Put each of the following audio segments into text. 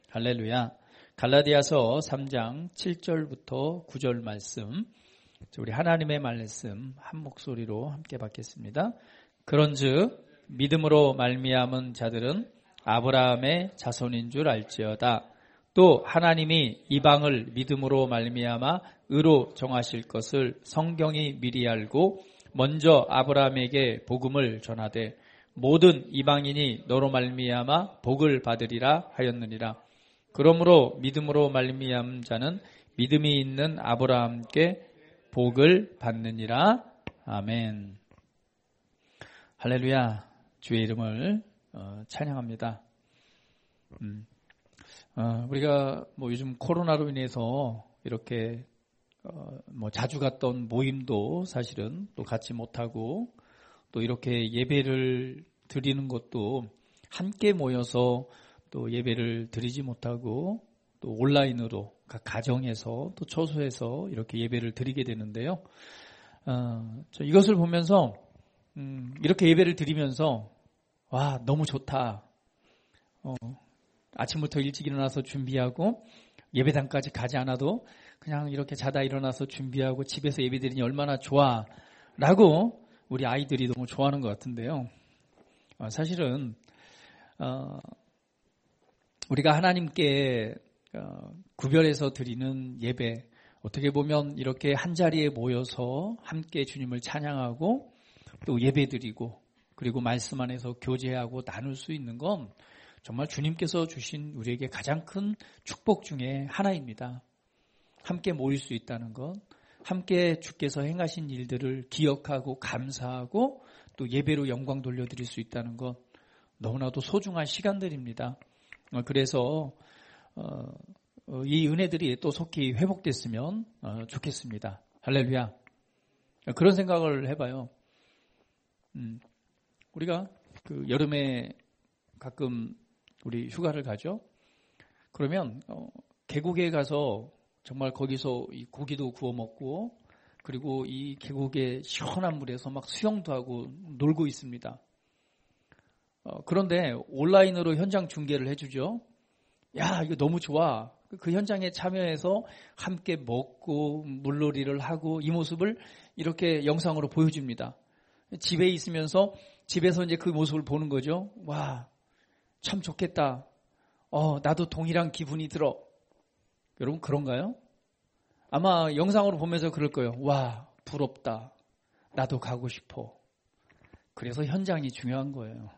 할렐루야. 갈라디아서 3장 7절부터 9절 말씀, 우리 하나님의 말씀 한 목소리로 함께 받겠습니다. 그런즉 믿음으로 말미암은 자들은 아브라함의 자손인 줄 알지어다. 또 하나님이 이방을 믿음으로 말미암아 의로 정하실 것을 성경이 미리 알고 먼저 아브라함에게 복음을 전하되 모든 이방인이 너로 말미암아 복을 받으리라 하였느니라. 그러므로 믿음으로 말미암은 자는 믿음이 있는 아브라함께 복을 받느니라. 아멘. 할렐루야. 주의 이름을 찬양합니다. 우리가 요즘 코로나로 인해서 이렇게 자주 갔던 모임도 사실은 또 갖지 못하고 또 이렇게 예배를 드리는 것도 함께 모여서 또 예배를 드리지 못하고 또 온라인으로 각 가정에서 또 처소에서 이렇게 예배를 드리게 되는데요. 이것을 보면서 이렇게 예배를 드리면서 와, 너무 좋다. 아침부터 일찍 일어나서 준비하고 예배당까지 가지 않아도 그냥 이렇게 자다 일어나서 준비하고 집에서 예배 드리니 얼마나 좋아 라고 우리 아이들이 너무 좋아하는 것 같은데요. 사실은 우리가 하나님께 구별해서 드리는 예배, 어떻게 보면 이렇게 한자리에 모여서 함께 주님을 찬양하고 또 예배 드리고 그리고 말씀 안에서 교제하고 나눌 수 있는 건 정말 주님께서 주신 우리에게 가장 큰 축복 중에 하나입니다. 함께 모일 수 있다는 것, 함께 주께서 행하신 일들을 기억하고 감사하고 또 예배로 영광 돌려드릴 수 있다는 것, 너무나도 소중한 시간들입니다. 그래서 이 은혜들이 또 속히 회복됐으면 좋겠습니다. 할렐루야. 그런 생각을 해봐요. 우리가 그 여름에 가끔 우리 휴가를 가죠. 그러면 계곡에 가서 정말 거기서 이 고기도 구워 먹고 그리고 이 계곡의 시원한 물에서 막 수영도 하고 놀고 있습니다. 그런데 온라인으로 현장 중계를 해주죠. 야, 이거 너무 좋아. 그 현장에 참여해서 함께 먹고 물놀이를 하고 이 모습을 이렇게 영상으로 보여줍니다. 집에 있으면서 집에서 이제 그 모습을 보는 거죠. 와, 참 좋겠다. 나도 동일한 기분이 들어. 여러분 그런가요? 아마 영상으로 보면서 그럴 거예요. 와, 부럽다. 나도 가고 싶어. 그래서 현장이 중요한 거예요.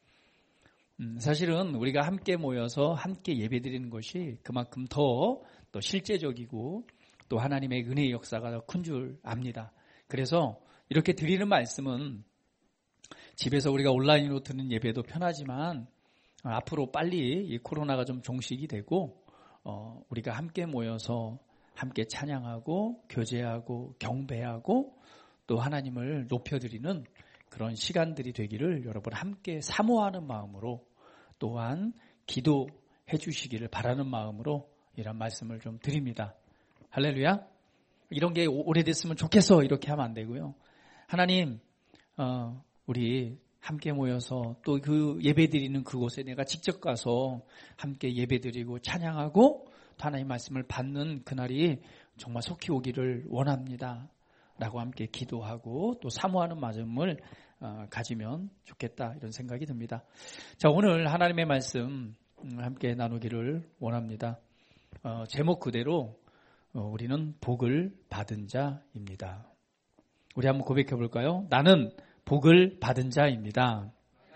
사실은 우리가 함께 모여서 함께 예배드리는 것이 그만큼 더 실제적이고 또 하나님의 은혜의 역사가 더 큰 줄 압니다. 그래서 이렇게 드리는 말씀은 집에서 우리가 온라인으로 듣는 예배도 편하지만 앞으로 빨리 이 코로나가 좀 종식이 되고 우리가 함께 모여서 함께 찬양하고 교제하고 경배하고 또 하나님을 높여드리는 그런 시간들이 되기를 여러분 함께 사모하는 마음으로 또한 기도해 주시기를 바라는 마음으로 이런 말씀을 좀 드립니다. 할렐루야. 이런 게 오래됐으면 좋겠어 이렇게 하면 안 되고요. 하나님 우리 함께 모여서 또 그 예배드리는 그곳에 내가 직접 가서 함께 예배드리고 찬양하고 또 하나님의 말씀을 받는 그날이 정말 속히 오기를 원합니다. 라고 함께 기도하고 또 사모하는 마음을 가지면 좋겠다 이런 생각이 듭니다. 자, 오늘 하나님의 말씀 함께 나누기를 원합니다. 제목 그대로 우리는 복을 받은 자입니다. 우리 한번 고백해 볼까요? 나는 복을 받은 자입니다.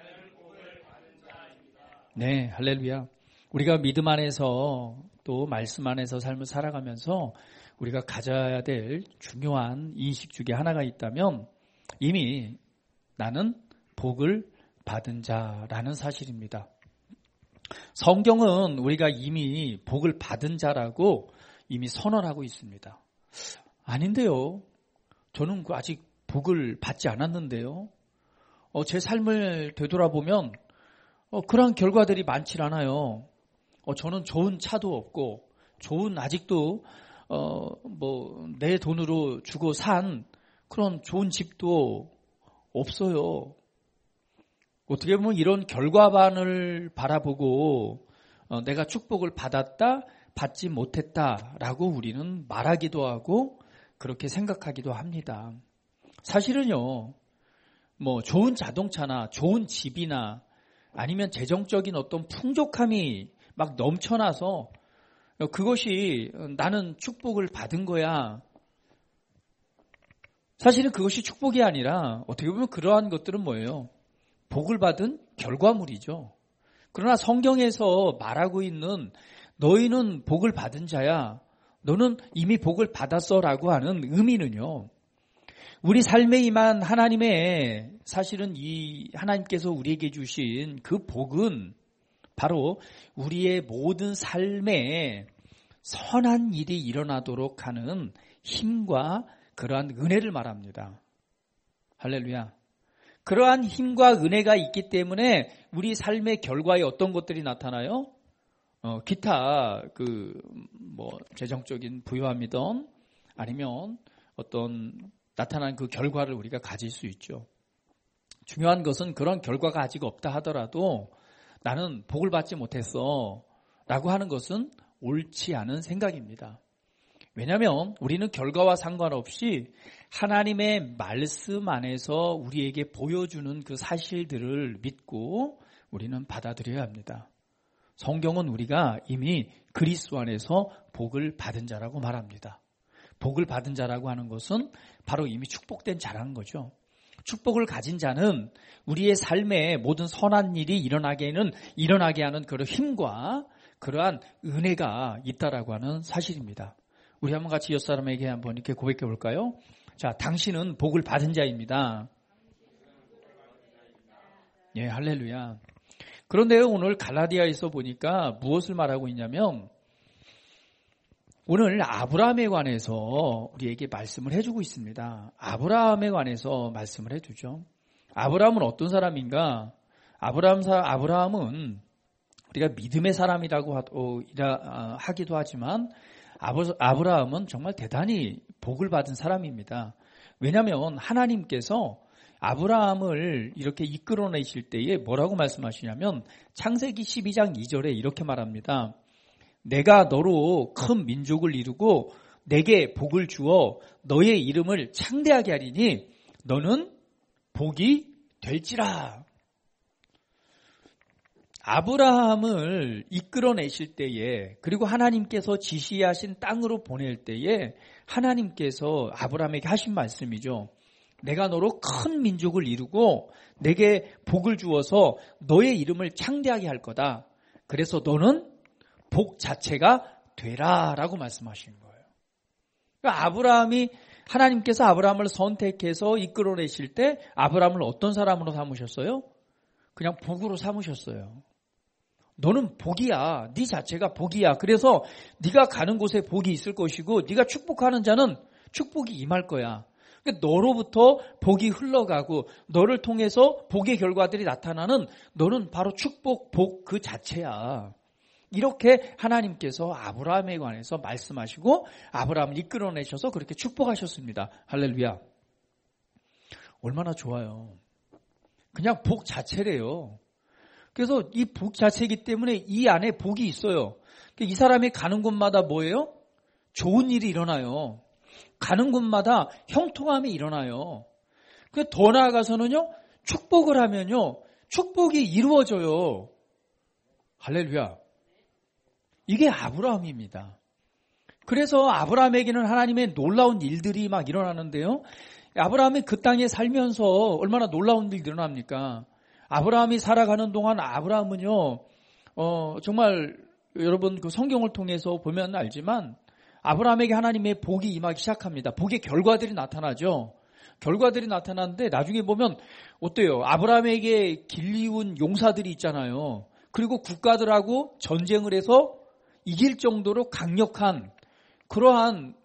네, 할렐루야. 우리가 믿음 안에서 또 말씀 안에서 삶을 살아가면서 우리가 가져야 될 중요한 인식 중에 하나가 있다면 이미 나는 복을 받은 자라는 사실입니다. 성경은 우리가 이미 복을 받은 자라고 이미 선언하고 있습니다. 아닌데요. 저는 아직 복을 받지 않았는데요. 제 삶을 되돌아보면 그런 결과들이 많지 않아요. 저는 좋은 차도 없고 좋은 아직도 내 돈으로 주고 산 그런 좋은 집도 없어요. 어떻게 보면 이런 결과만을 바라보고 내가 축복을 받았다, 받지 못했다라고 우리는 말하기도 하고 그렇게 생각하기도 합니다. 사실은요, 뭐 좋은 자동차나 좋은 집이나 아니면 재정적인 어떤 풍족함이 막 넘쳐나서 그것이 나는 축복을 받은 거야. 사실은 그것이 축복이 아니라 어떻게 보면 그러한 것들은 뭐예요? 복을 받은 결과물이죠. 그러나 성경에서 말하고 있는 너희는 복을 받은 자야. 너는 이미 복을 받았어라고 하는 의미는요. 우리 삶에 임한 하나님의 사실은 이 하나님께서 우리에게 주신 그 복은 바로 우리의 모든 삶에 선한 일이 일어나도록 하는 힘과 그러한 은혜를 말합니다. 할렐루야. 그러한 힘과 은혜가 있기 때문에 우리 삶의 결과에 어떤 것들이 나타나요? 기타 재정적인 부유함이든 아니면 어떤 나타난 그 결과를 우리가 가질 수 있죠. 중요한 것은 그런 결과가 아직 없다 하더라도 나는 복을 받지 못했어 라고 하는 것은 옳지 않은 생각입니다. 왜냐하면 우리는 결과와 상관없이 하나님의 말씀 안에서 우리에게 보여주는 그 사실들을 믿고 우리는 받아들여야 합니다. 성경은 우리가 이미 그리스도 안에서 복을 받은 자라고 말합니다. 복을 받은 자라고 하는 것은 바로 이미 축복된 자라는 거죠. 축복을 가진 자는 우리의 삶에 모든 선한 일이 일어나게 하는 그런 힘과 그러한 은혜가 있다라고 하는 사실입니다. 우리 한번 같이 옆사람에게 한번 이렇게 고백해 볼까요? 자, 당신은 복을 받은 자입니다. 예, 할렐루야. 그런데 오늘 갈라디아에서 보니까 무엇을 말하고 있냐면 오늘 아브라함에 관해서 우리에게 말씀을 해주고 있습니다. 아브라함에 관해서 말씀을 해주죠. 아브라함은 어떤 사람인가? 아브라함은 우리가 믿음의 사람이라고 하기도 하지만 아브라함은 정말 대단히 복을 받은 사람입니다. 왜냐하면 하나님께서 아브라함을 이렇게 이끌어내실 때에 뭐라고 말씀하시냐면 창세기 12장 2절에 이렇게 말합니다. 내가 너로 큰 민족을 이루고 내게 복을 주어 너의 이름을 창대하게 하리니 너는 복이 될지라. 아브라함을 이끌어내실 때에 그리고 하나님께서 지시하신 땅으로 보낼 때에 하나님께서 아브라함에게 하신 말씀이죠. 내가 너로 큰 민족을 이루고 내게 복을 주어서 너의 이름을 창대하게 할 거다. 그래서 너는 복 자체가 되라라고 말씀하신 거예요. 그러니까 하나님께서 아브라함을 선택해서 이끌어내실 때 아브라함을 어떤 사람으로 삼으셨어요? 그냥 복으로 삼으셨어요. 너는 복이야. 네 자체가 복이야. 그래서 네가 가는 곳에 복이 있을 것이고 네가 축복하는 자는 축복이 임할 거야. 그러니까 너로부터 복이 흘러가고 너를 통해서 복의 결과들이 나타나는 너는 바로 축복, 복 그 자체야. 이렇게 하나님께서 아브라함에 관해서 말씀하시고 아브라함을 이끌어내셔서 그렇게 축복하셨습니다. 할렐루야. 얼마나 좋아요. 그냥 복 자체래요. 그래서 이 복 자체이기 때문에 이 안에 복이 있어요. 이 사람이 가는 곳마다 뭐예요? 좋은 일이 일어나요. 가는 곳마다 형통함이 일어나요. 더 나아가서는요, 축복을 하면요, 축복이 이루어져요. 할렐루야. 이게 아브라함입니다. 그래서 아브라함에게는 하나님의 놀라운 일들이 막 일어나는데요. 아브라함이 그 땅에 살면서 얼마나 놀라운 일이 일어납니까? 아브라함이 살아가는 동안 아브라함은요, 정말 여러분 그 성경을 통해서 보면 알지만 아브라함에게 하나님의 복이 임하기 시작합니다. 복의 결과들이 나타나죠. 결과들이 나타나는데 나중에 보면 어때요? 아브라함에게 길리운 용사들이 있잖아요. 그리고 국가들하고 전쟁을 해서 이길 정도로 강력한 그러한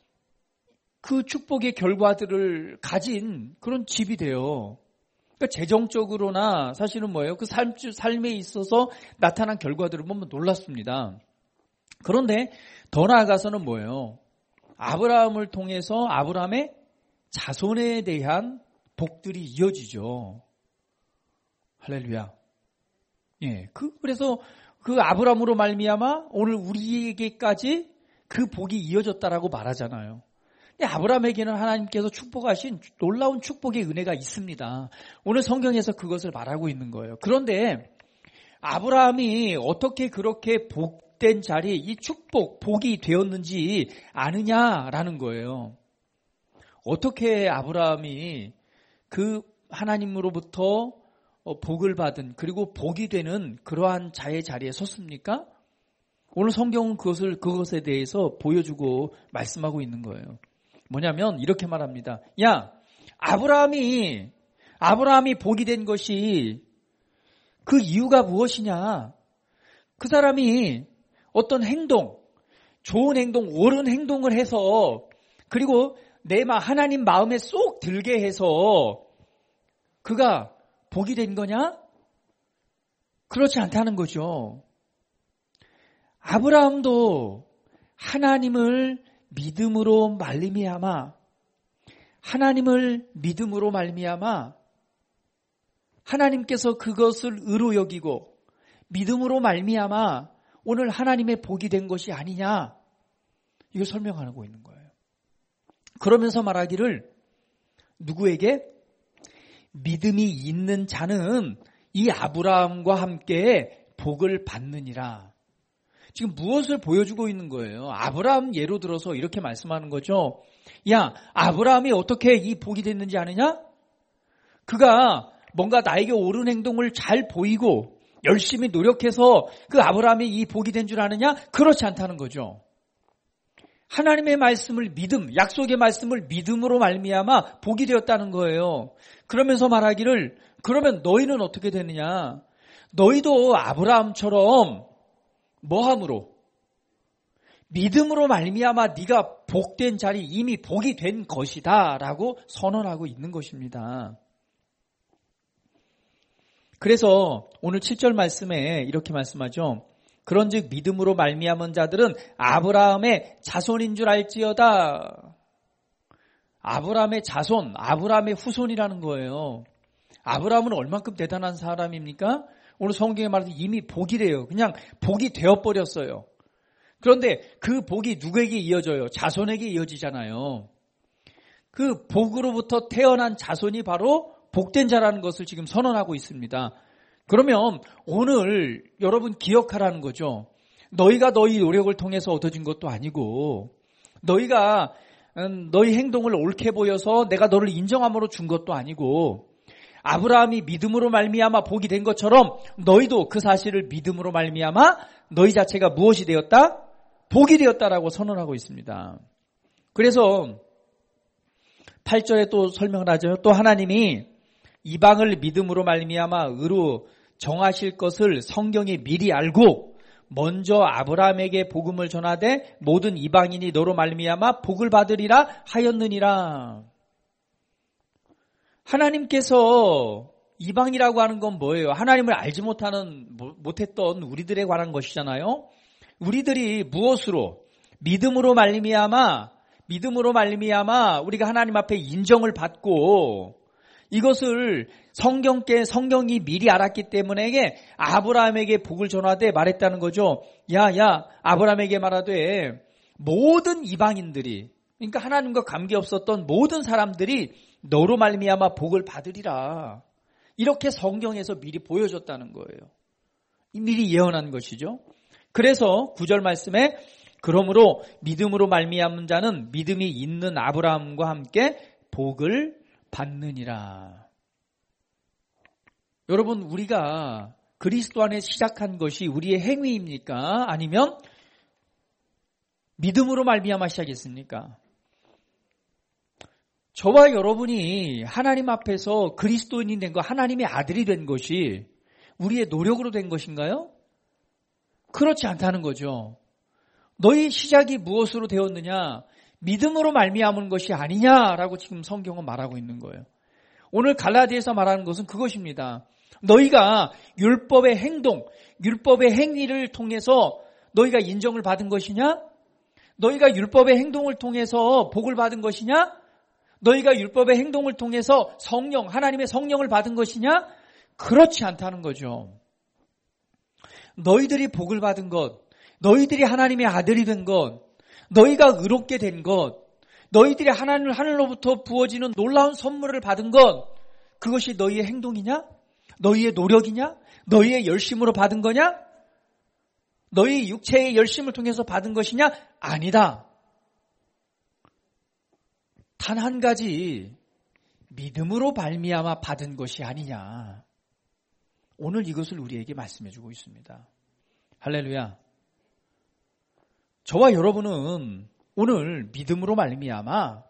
그 축복의 결과들을 가진 그런 집이 돼요. 그러니까 재정적으로나 사실은 뭐예요? 그 삶에 있어서 나타난 결과들을 보면 놀랍습니다. 그런데 더 나아가서는 뭐예요? 아브라함을 통해서 아브라함의 자손에 대한 복들이 이어지죠. 할렐루야. 예, 그래서 그 아브라함으로 말미암아 오늘 우리에게까지 그 복이 이어졌다라고 말하잖아요. 아브라함에게는 하나님께서 축복하신 놀라운 축복의 은혜가 있습니다. 오늘 성경에서 그것을 말하고 있는 거예요. 그런데 아브라함이 어떻게 그렇게 복된 자리, 이 축복, 복이 되었는지 아느냐라는 거예요. 어떻게 아브라함이 그 하나님으로부터 복을 받은 그리고 복이 되는 그러한 자의 자리에 섰습니까? 오늘 성경은 그것에 대해서 보여주고 말씀하고 있는 거예요. 뭐냐면 이렇게 말합니다. 야, 아브라함이 복이 된 것이 그 이유가 무엇이냐? 그 사람이 어떤 행동, 좋은 행동, 옳은 행동을 해서 그리고 하나님 마음에 쏙 들게 해서 그가 복이 된 거냐? 그렇지 않다는 거죠. 아브라함도 하나님을 믿음으로 말미암아 하나님께서 그것을 의로 여기고 믿음으로 말미암아 오늘 하나님의 복이 된 것이 아니냐, 이걸 설명하고 있는 거예요. 그러면서 말하기를 누구에게? 믿음이 있는 자는 이 아브라함과 함께 복을 받느니라. 지금 무엇을 보여주고 있는 거예요? 아브라함 예로 들어서 이렇게 말씀하는 거죠. 야, 아브라함이 어떻게 이 복이 됐는지 아느냐? 그가 뭔가 나에게 옳은 행동을 잘 보이고 열심히 노력해서 그 아브라함이 이 복이 된 줄 아느냐? 그렇지 않다는 거죠. 하나님의 말씀을 약속의 말씀을 믿음으로 말미암아 복이 되었다는 거예요. 그러면서 말하기를 그러면 너희는 어떻게 되느냐? 너희도 아브라함처럼 뭐함으로? 믿음으로 말미암아 네가 복된 자리, 이미 복이 된 것이다 라고 선언하고 있는 것입니다. 그래서 오늘 7절 말씀에 이렇게 말씀하죠. 그런즉 믿음으로 말미암은 자들은 아브라함의 자손인 줄 알지어다. 아브라함의 자손, 아브라함의 후손이라는 거예요. 아브라함은 얼만큼 대단한 사람입니까? 오늘 성경에 말해서 이미 복이래요. 그냥 복이 되어버렸어요. 그런데 그 복이 누구에게 이어져요? 자손에게 이어지잖아요. 그 복으로부터 태어난 자손이 바로 복된 자라는 것을 지금 선언하고 있습니다. 그러면 오늘 여러분 기억하라는 거죠. 너희가 너희 노력을 통해서 얻어진 것도 아니고 너희가 너희 행동을 옳게 보여서 내가 너를 인정함으로 준 것도 아니고 아브라함이 믿음으로 말미암아 복이 된 것처럼 너희도 그 사실을 믿음으로 말미암아 너희 자체가 무엇이 되었다? 복이 되었다라고 선언하고 있습니다. 그래서 8절에 또 설명을 하죠. 또 하나님이 이방을 믿음으로 말미암아 의로 정하실 것을 성경이 미리 알고 먼저 아브라함에게 복음을 전하되 모든 이방인이 너로 말미암아 복을 받으리라 하였느니라. 하나님께서 이방이라고 하는 건 뭐예요? 하나님을 알지 못했던 우리들에 관한 것이잖아요. 우리들이 무엇으로? 믿음으로 말미암아 우리가 하나님 앞에 인정을 받고 이것을 성경이 미리 알았기 때문에 아브라함에게 복을 전하되 말했다는 거죠. 야, 아브라함에게 말하되 모든 이방인들이, 그러니까 하나님과 관계없었던 모든 사람들이 너로 말미암아 복을 받으리라. 이렇게 성경에서 미리 보여줬다는 거예요. 미리 예언한 것이죠. 그래서 9절 말씀에 그러므로 믿음으로 말미암은 자는 믿음이 있는 아브라함과 함께 복을 받느니라. 여러분, 우리가 그리스도 안에 시작한 것이 우리의 행위입니까? 아니면 믿음으로 말미암아 시작했습니까? 저와 여러분이 하나님 앞에서 그리스도인이 된 것, 하나님의 아들이 된 것이 우리의 노력으로 된 것인가요? 그렇지 않다는 거죠. 너희 시작이 무엇으로 되었느냐? 믿음으로 말미암은 것이 아니냐라고 지금 성경은 말하고 있는 거예요. 오늘 갈라디아에서 말하는 것은 그것입니다. 너희가 율법의 행동, 율법의 행위를 통해서 너희가 인정을 받은 것이냐? 너희가 율법의 행동을 통해서 복을 받은 것이냐? 너희가 율법의 행동을 통해서 하나님의 성령을 받은 것이냐? 그렇지 않다는 거죠. 너희들이 복을 받은 것, 너희들이 하나님의 아들이 된 것, 너희가 의롭게 된 것, 너희들이 하늘로부터 부어지는 놀라운 선물을 받은 것, 그것이 너희의 행동이냐? 너희의 노력이냐? 너희의 열심으로 받은 거냐? 너희 육체의 열심을 통해서 받은 것이냐? 아니다. 단 한 가지, 믿음으로 말미암아 받은 것이 아니냐. 오늘 이것을 우리에게 말씀해 주고 있습니다. 할렐루야. 저와 여러분은 오늘 믿음으로 말미암아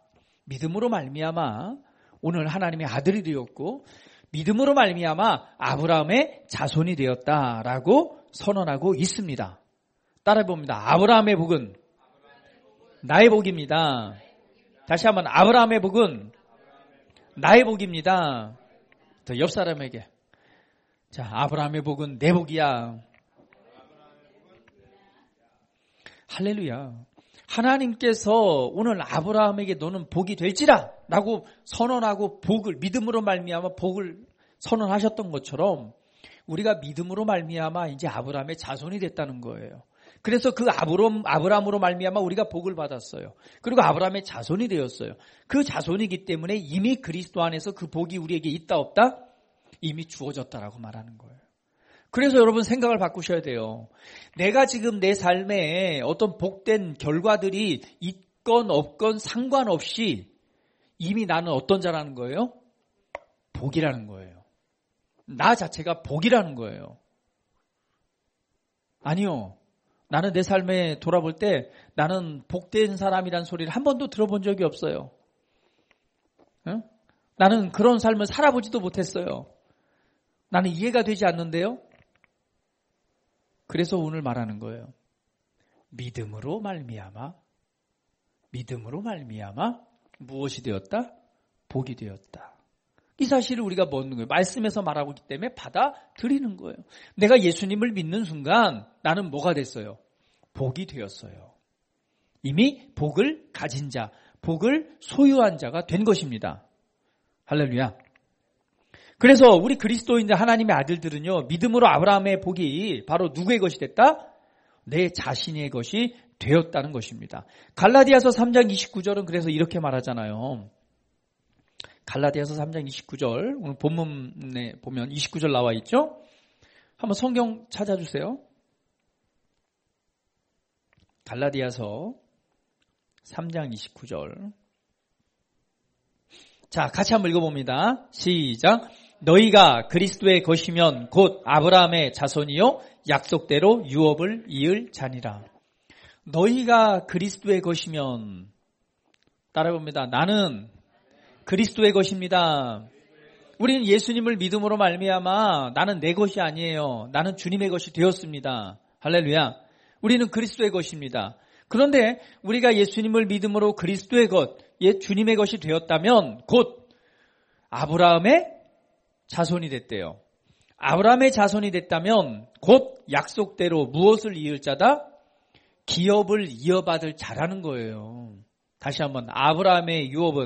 오늘 하나님의 아들이 되었고 믿음으로 말미암아 아브라함의 자손이 되었다라고 선언하고 있습니다. 따라해 봅니다. 아브라함의 복은 나의 복입니다. 다시 한번 아브라함의 복은 나의 복입니다. 더 옆 사람에게 자, 아브라함의 복은 내 복이야. 할렐루야. 하나님께서 오늘 아브라함에게 너는 복이 될지라 라고 선언하고 복을 믿음으로 말미암아 복을 선언하셨던 것처럼 우리가 믿음으로 말미암아 이제 아브라함의 자손이 됐다는 거예요. 그래서 그 아브라함으로 말미암아 우리가 복을 받았어요. 그리고 아브라함의 자손이 되었어요. 그 자손이기 때문에 이미 그리스도 안에서 그 복이 우리에게 있다 없다? 이미 주어졌다라고 말하는 거예요. 그래서 여러분 생각을 바꾸셔야 돼요. 내가 지금 내 삶에 어떤 복된 결과들이 있건 없건 상관없이 이미 나는 어떤 자라는 거예요? 복이라는 거예요. 나 자체가 복이라는 거예요. 아니요. 나는 내 삶에 돌아볼 때 나는 복된 사람이라는 소리를 한 번도 들어본 적이 없어요. 응? 나는 그런 삶을 살아보지도 못했어요. 나는 이해가 되지 않는데요. 그래서 오늘 말하는 거예요. 믿음으로 말미암아 무엇이 되었다? 복이 되었다. 이 사실을 우리가 먹는 거예요. 말씀에서 말하고 있기 때문에 받아들이는 거예요. 내가 예수님을 믿는 순간 나는 뭐가 됐어요? 복이 되었어요. 이미 복을 가진 자, 복을 소유한 자가 된 것입니다. 할렐루야. 그래서 우리 그리스도인들 하나님의 아들들은요. 믿음으로 아브라함의 복이 바로 누구의 것이 됐다? 내 자신의 것이 되었다는 것입니다. 갈라디아서 3장 29절은 그래서 이렇게 말하잖아요. 갈라디아서 3장 29절 오늘 본문에 보면 29절 나와 있죠. 한번 성경 찾아주세요. 갈라디아서 3장 29절. 자, 같이 한번 읽어봅니다. 시작. 너희가 그리스도의 것이면 곧 아브라함의 자손이요 약속대로 유업을 이을 자니라. 너희가 그리스도의 것이면 따라해봅니다. 나는 그리스도의 것입니다. 우리는 예수님을 믿음으로 말미암아 나는 내 것이 아니에요. 나는 주님의 것이 되었습니다. 할렐루야. 우리는 그리스도의 것입니다. 그런데 우리가 예수님을 믿음으로 그리스도의 것, 주님의 것이 되었다면 곧 아브라함의 자손이 됐대요. 아브라함의 자손이 됐다면 곧 약속대로 무엇을 이을 자다? 기업을 이어받을 자라는 거예요. 다시 한번 아브라함의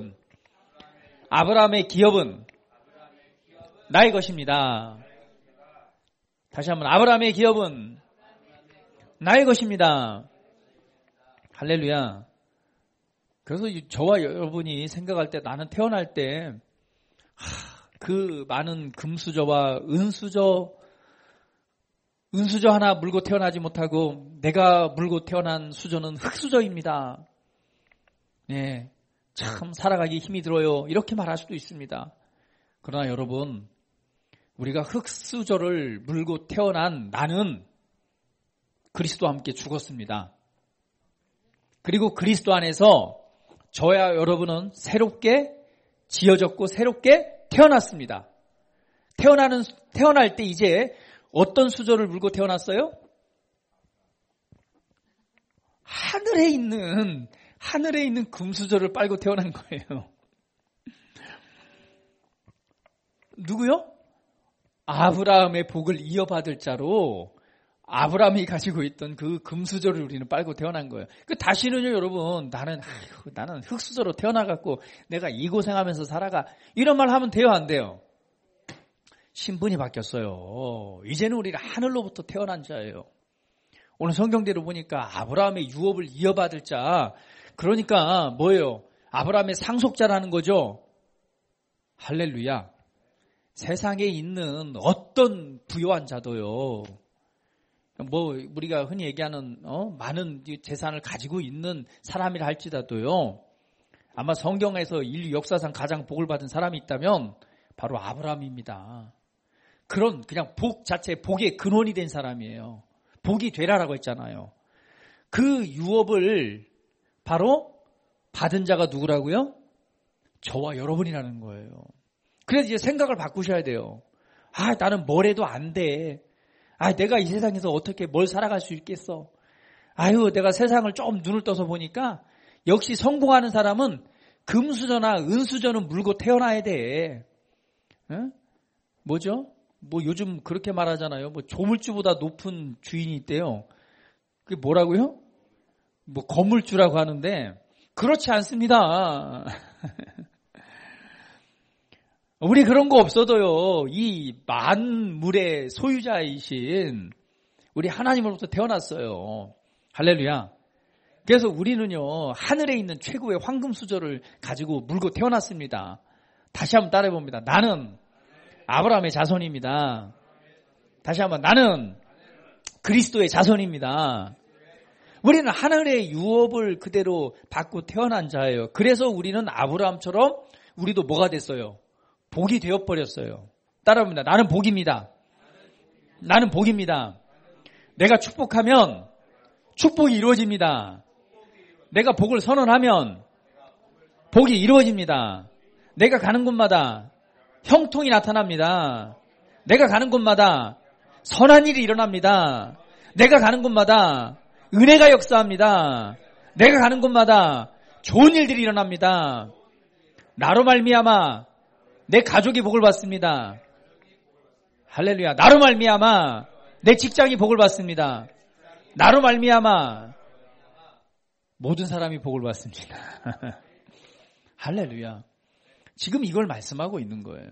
기업은 나의 것입니다. 다시 한번 아브라함의 기업은 나의 것입니다. 할렐루야. 그래서 저와 여러분이 생각할 때 나는 태어날 때 그 많은 금수저와 은수저 하나 물고 태어나지 못하고 내가 물고 태어난 수저는 흙수저입니다. 네, 참 살아가기 힘이 들어요. 이렇게 말할 수도 있습니다. 그러나 여러분, 우리가 흙수저를 물고 태어난 나는 그리스도와 함께 죽었습니다. 그리고 그리스도 안에서 저야 여러분은 새롭게 지어졌고 새롭게 태어났습니다. 태어날 때 이제 어떤 수저를 물고 태어났어요? 하늘에 있는 금수저를 빨고 태어난 거예요. 누구요? 아브라함의 복을 이어받을 자로 아브라함이 가지고 있던 그 금수저를 우리는 빨고 태어난 거예요. 다시는요, 여러분, 나는 흙수저로 태어나갖고 내가 이 고생하면서 살아가. 이런 말 하면 돼요, 안 돼요? 신분이 바뀌었어요. 이제는 우리가 하늘로부터 태어난 자예요. 오늘 성경대로 보니까 아브라함의 유업을 이어받을 자, 그러니까 뭐예요? 아브라함의 상속자라는 거죠. 할렐루야. 세상에 있는 어떤 부유한 자도요, 뭐 우리가 흔히 얘기하는 많은 재산을 가지고 있는 사람이라 할지라도요, 아마 성경에서 인류 역사상 가장 복을 받은 사람이 있다면 바로 아브라함입니다. 그런 그냥 복 자체, 복의 근원이 된 사람이에요. 복이 되라라고 했잖아요. 그 유업을 바로 받은 자가 누구라고요? 저와 여러분이라는 거예요. 그래서 이제 생각을 바꾸셔야 돼요. 나는 뭘 해도 안 돼. 내가 이 세상에서 어떻게 뭘 살아갈 수 있겠어. 내가 세상을 좀 눈을 떠서 보니까 역시 성공하는 사람은 금수저나 은수저는 물고 태어나야 돼. 뭐죠? 뭐 요즘 그렇게 말하잖아요. 뭐 조물주보다 높은 주인이 있대요. 그게 뭐라고요? 뭐 건물주라고 하는데 그렇지 않습니다. 우리 그런 거 없어도요, 이 만물의 소유자이신 우리 하나님으로부터 태어났어요. 할렐루야. 그래서 우리는요, 하늘에 있는 최고의 황금수저를 가지고 물고 태어났습니다. 다시 한번 따라해 봅니다. 나는 아브라함의 자손입니다. 다시 한번, 나는 그리스도의 자손입니다. 우리는 하늘의 유업을 그대로 받고 태어난 자예요. 그래서 우리는 아브라함처럼 우리도 뭐가 됐어요? 복이 되어버렸어요. 따라합니다. 나는 복입니다. 나는 복입니다. 내가 축복하면 축복이 이루어집니다. 내가 복을 선언하면 복이 이루어집니다. 내가 가는 곳마다 형통이 나타납니다. 내가 가는 곳마다 선한 일이 일어납니다. 내가 가는 곳마다 은혜가 역사합니다. 내가 가는 곳마다 좋은 일들이 일어납니다. 나로 말미암아 내 가족이 복을 받습니다. 할렐루야. 나로 말미암아 내 직장이 복을 받습니다. 나로 말미암아 모든 사람이 복을 받습니다. 할렐루야. 지금 이걸 말씀하고 있는 거예요.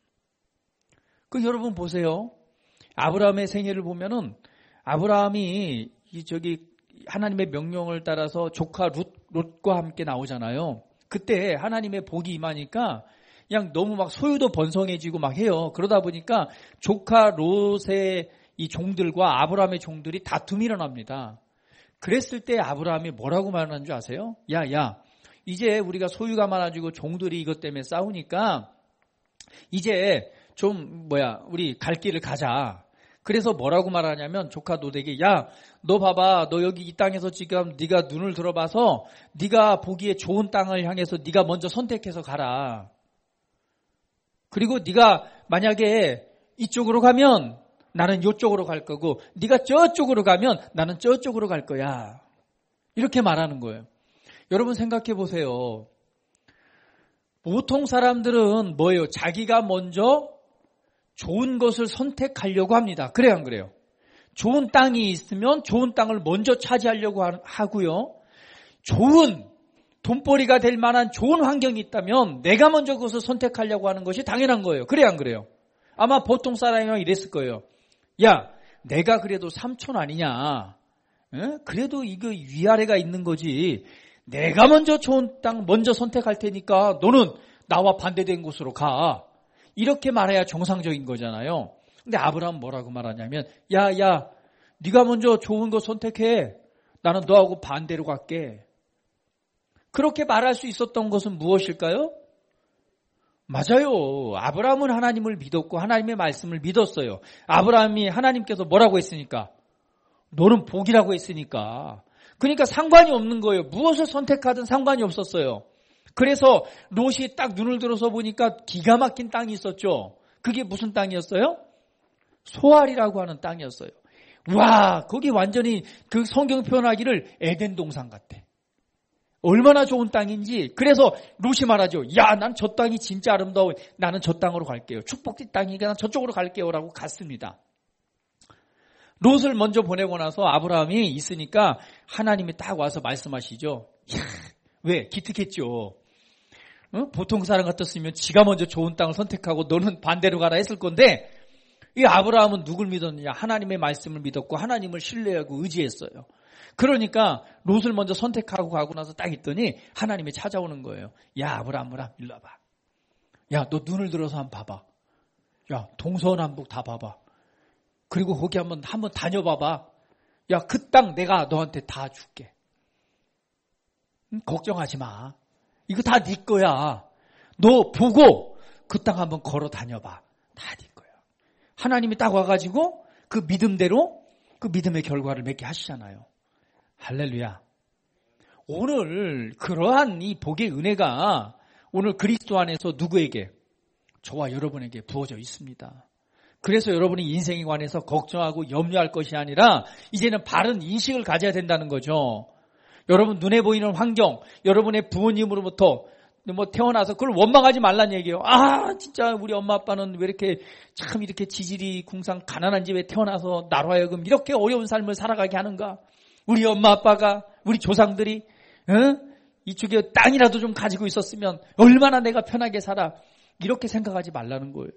여러분 보세요. 아브라함의 생애를 보면은 아브라함이 하나님의 명령을 따라서 조카 롯과 함께 나오잖아요. 그때 하나님의 복이 임하니까 그냥 너무 막 소유도 번성해지고 막 해요. 그러다 보니까 조카 롯의 이 종들과 아브라함의 종들이 다툼이 일어납니다. 그랬을 때 아브라함이 뭐라고 말하는 줄 아세요? 야, 이제 우리가 소유가 많아지고 종들이 이것 때문에 싸우니까 이제 우리 갈 길을 가자. 그래서 뭐라고 말하냐면 조카 롯에게, 야, 너 봐봐, 너 여기 이 땅에서 지금 네가 눈을 들어봐서 네가 보기에 좋은 땅을 향해서 네가 먼저 선택해서 가라. 그리고 네가 만약에 이쪽으로 가면 나는 이쪽으로 갈 거고 네가 저쪽으로 가면 나는 저쪽으로 갈 거야. 이렇게 말하는 거예요. 여러분 생각해 보세요. 보통 사람들은 뭐예요? 자기가 먼저 좋은 것을 선택하려고 합니다. 그래요, 안 그래요? 좋은 땅이 있으면 좋은 땅을 먼저 차지하려고 하고요. 좋은 돈벌이가 될 만한 좋은 환경이 있다면 내가 먼저 그것을 선택하려고 하는 것이 당연한 거예요. 그래요, 안 그래요? 아마 보통 사람이면 이랬을 거예요. 야, 내가 그래도 삼촌 아니냐? 그래도 이거 위아래가 있는 거지. 내가 먼저 좋은 땅 먼저 선택할 테니까 너는 나와 반대된 곳으로 가. 이렇게 말해야 정상적인 거잖아요. 근데 아브라함은 뭐라고 말하냐면, 야, 네가 먼저 좋은 거 선택해. 나는 너하고 반대로 갈게. 그렇게 말할 수 있었던 것은 무엇일까요? 맞아요. 아브라함은 하나님을 믿었고 하나님의 말씀을 믿었어요. 아브라함이 하나님께서 뭐라고 했으니까? 너는 복이라고 했으니까. 그러니까 상관이 없는 거예요. 무엇을 선택하든 상관이 없었어요. 그래서 롯이 딱 눈을 들어서 보니까 기가 막힌 땅이 있었죠. 그게 무슨 땅이었어요? 소알이라고 하는 땅이었어요. 와, 거기 완전히 그 성경 표현하기를 에덴 동산 같아. 얼마나 좋은 땅인지. 그래서 롯이 말하죠. 야, 난 저 땅이 진짜 아름다워. 나는 저 땅으로 갈게요. 축복의 땅이니까 난 저쪽으로 갈게요. 라고 갔습니다. 롯을 먼저 보내고 나서 아브라함이 있으니까 하나님이 딱 와서 말씀하시죠. 야, 왜? 기특했죠. 보통 사람 같았으면 지가 먼저 좋은 땅을 선택하고 너는 반대로 가라 했을 건데 이 아브라함은 누굴 믿었느냐? 하나님의 말씀을 믿었고 하나님을 신뢰하고 의지했어요. 그러니까 롯을 먼저 선택하고 가고 나서 딱 있더니 하나님이 찾아오는 거예요. 야, 아브라함 일로 와봐. 야, 너 눈을 들어서 한번 봐봐. 야, 동서남북 다 봐봐. 그리고 거기 한번 다녀봐봐. 야, 그 땅 내가 너한테 다 줄게. 걱정하지 마. 이거 다 네 거야. 너 보고 그 땅 한번 걸어 다녀봐. 다 네 거야. 하나님이 딱 와가지고 그 믿음대로 그 믿음의 결과를 맺게 하시잖아요. 할렐루야. 오늘 그러한 이 복의 은혜가 오늘 그리스도 안에서 누구에게? 저와 여러분에게 부어져 있습니다. 그래서 여러분이 인생에 관해서 걱정하고 염려할 것이 아니라 이제는 바른 인식을 가져야 된다는 거죠. 여러분 눈에 보이는 환경, 여러분의 부모님으로부터 태어나서 그걸 원망하지 말란 얘기예요. 아, 진짜 우리 엄마 아빠는 왜 이렇게 참 이렇게 지질이 궁상 가난한 집에 태어나서 나로 하여금 이렇게 어려운 삶을 살아가게 하는가? 우리 엄마 아빠가, 우리 조상들이 이쪽에 땅이라도 좀 가지고 있었으면 얼마나 내가 편하게 살아. 이렇게 생각하지 말라는 거예요.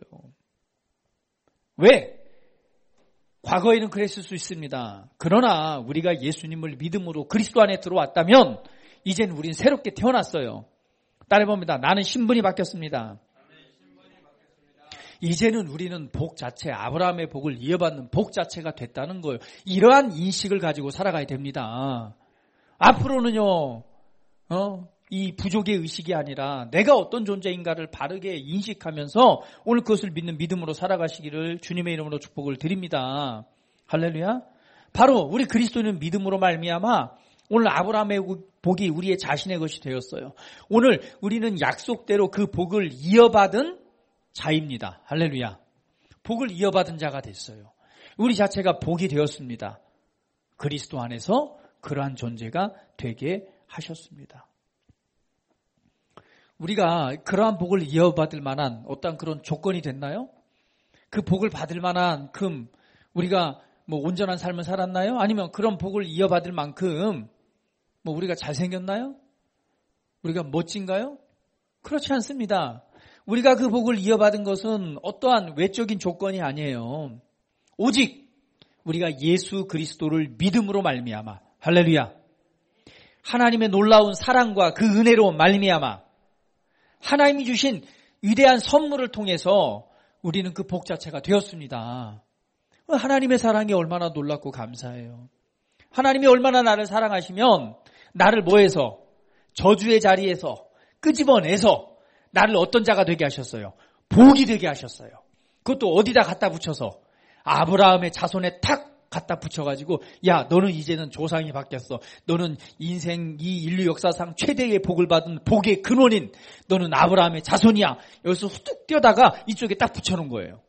왜? 과거에는 그랬을 수 있습니다. 그러나 우리가 예수님을 믿음으로 그리스도 안에 들어왔다면 이제는 우린 새롭게 태어났어요. 따라해봅니다. 나는 신분이 바뀌었습니다. 이제는 우리는 복 자체, 아브라함의 복을 이어받는 복 자체가 됐다는 거예요. 이러한 인식을 가지고 살아가야 됩니다. 앞으로는요, 이 부족의 의식이 아니라 내가 어떤 존재인가를 바르게 인식하면서 오늘 그것을 믿는 믿음으로 살아가시기를 주님의 이름으로 축복을 드립니다. 할렐루야. 바로 우리 그리스도인은 믿음으로 말미암아 오늘 아브라함의 복이 우리의 자신의 것이 되었어요. 오늘 우리는 약속대로 그 복을 이어받은 자입니다. 할렐루야. 복을 이어받은 자가 됐어요. 우리 자체가 복이 되었습니다. 그리스도 안에서 그러한 존재가 되게 하셨습니다. 우리가 그러한 복을 이어받을 만한 어떤 그런 조건이 됐나요? 그 복을 받을 만한 우리가 온전한 삶을 살았나요? 아니면 그런 복을 이어받을 만큼 우리가 잘생겼나요? 우리가 멋진가요? 그렇지 않습니다. 우리가 그 복을 이어받은 것은 어떠한 외적인 조건이 아니에요. 오직 우리가 예수 그리스도를 믿음으로 말미암아, 할렐루야, 하나님의 놀라운 사랑과 그 은혜로 말미암아 하나님이 주신 위대한 선물을 통해서 우리는 그 복 자체가 되었습니다. 하나님의 사랑이 얼마나 놀랍고 감사해요. 하나님이 얼마나 나를 사랑하시면 나를 뭐해서? 저주의 자리에서 끄집어내서 나를 어떤 자가 되게 하셨어요? 복이 되게 하셨어요. 그것도 어디다 갖다 붙여서 아브라함의 자손에 탁 갖다 붙여가지고 야, 너는 이제는 조상이 바뀌었어. 너는 인생 이 인류 역사상 최대의 복을 받은 복의 근원인 너는 아브라함의 자손이야. 여기서 후뚝 뛰어다가 이쪽에 딱 붙여놓은 거예요.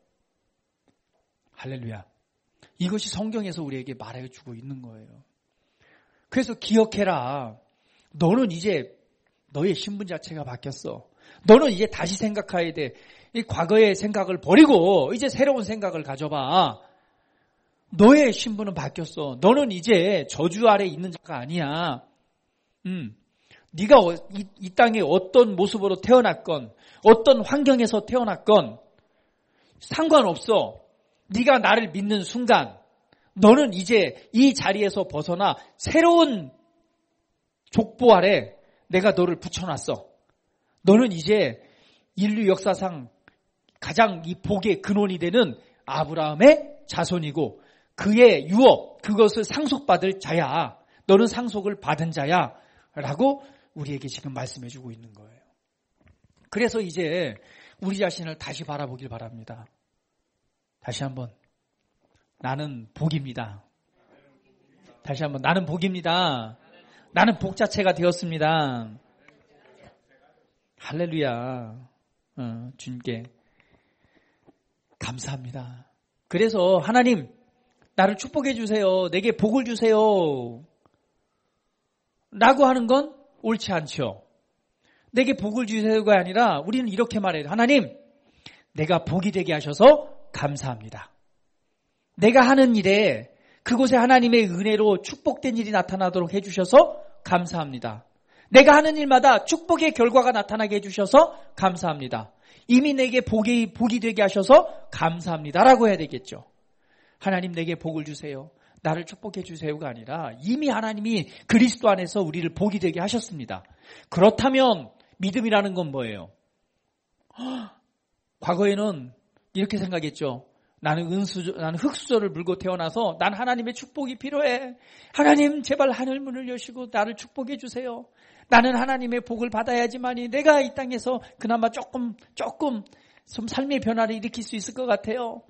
할렐루야. 이것이 성경에서 우리에게 말해주고 있는 거예요. 그래서 기억해라. 너는 이제 너의 신분 자체가 바뀌었어. 너는 이제 다시 생각해야 돼. 이 과거의 생각을 버리고 이제 새로운 생각을 가져봐. 너의 신분은 바뀌었어. 너는 이제 저주 아래 있는 자가 아니야. 네가 이 땅에 어떤 모습으로 태어났건 어떤 환경에서 태어났건 상관없어. 네가 나를 믿는 순간 너는 이제 이 자리에서 벗어나 새로운 족보 아래 내가 너를 붙여놨어. 너는 이제 인류 역사상 가장 이 복의 근원이 되는 아브라함의 자손이고 그의 유업, 그것을 상속받을 자야. 너는 상속을 받은 자야. 라고 우리에게 지금 말씀해주고 있는 거예요. 그래서 이제 우리 자신을 다시 바라보길 바랍니다. 다시 한번. 나는 복입니다. 다시 한번. 나는 복입니다. 나는 복 자체가 되었습니다. 할렐루야. 주님께 감사합니다. 그래서 하나님 나를 축복해 주세요. 내게 복을 주세요. 라고 하는 건 옳지 않죠. 내게 복을 주세요가 아니라 우리는 이렇게 말해요. 하나님, 내가 복이 되게 하셔서 감사합니다. 내가 하는 일에 그곳에 하나님의 은혜로 축복된 일이 나타나도록 해주셔서 감사합니다. 내가 하는 일마다 축복의 결과가 나타나게 해주셔서 감사합니다. 이미 내게 복이 되게 하셔서 감사합니다라고 해야 되겠죠. 하나님 내게 복을 주세요. 나를 축복해 주세요가 아니라 이미 하나님이 그리스도 안에서 우리를 복이 되게 하셨습니다. 그렇다면 믿음이라는 건 뭐예요? 과거에는 이렇게 생각했죠. 나는 흙수저를 물고 태어나서 난 하나님의 축복이 필요해. 하나님 제발 하늘문을 여시고 나를 축복해 주세요. 나는 하나님의 복을 받아야지만이 내가 이 땅에서 그나마 조금 좀 삶의 변화를 일으킬 수 있을 것 같아요.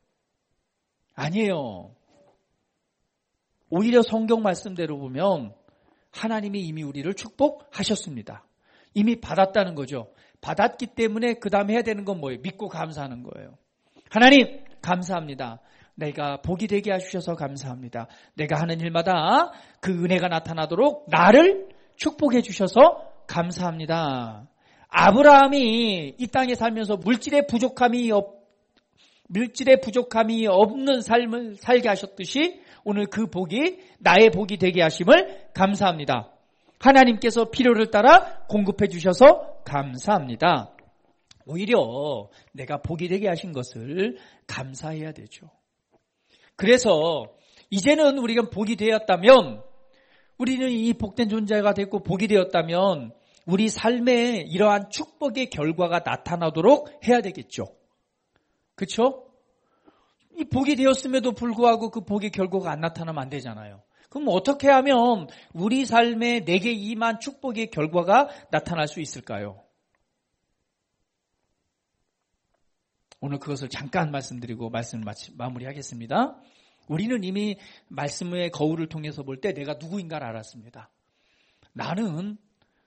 아니에요. 오히려 성경 말씀대로 보면 하나님이 이미 우리를 축복하셨습니다. 이미 받았다는 거죠. 받았기 때문에 그 다음 해야 되는 건 뭐예요? 믿고 감사하는 거예요. 하나님 감사합니다. 내가 복이 되게 해주셔서 감사합니다. 내가 하는 일마다 그 은혜가 나타나도록 나를 축복해 주셔서 감사합니다. 아브라함이 이 땅에 살면서 물질의 부족함이 없는 삶을 살게 하셨듯이 오늘 그 복이 나의 복이 되게 하심을 감사합니다. 하나님께서 필요를 따라 공급해 주셔서 감사합니다. 오히려 내가 복이 되게 하신 것을 감사해야 되죠. 그래서 이제는 우리가 복이 되었다면, 우리는 이 복된 존재가 됐고 복이 되었다면 우리 삶에 이러한 축복의 결과가 나타나도록 해야 되겠죠. 그렇죠? 이 복이 되었음에도 불구하고 그 복의 결과가 안 나타나면 안 되잖아요. 그럼 어떻게 하면 우리 삶에 내게 임한 축복의 결과가 나타날 수 있을까요? 오늘 그것을 잠깐 말씀드리고 말씀을 마무리하겠습니다. 우리는 이미 말씀의 거울을 통해서 볼 때 내가 누구인가를 알았습니다. 나는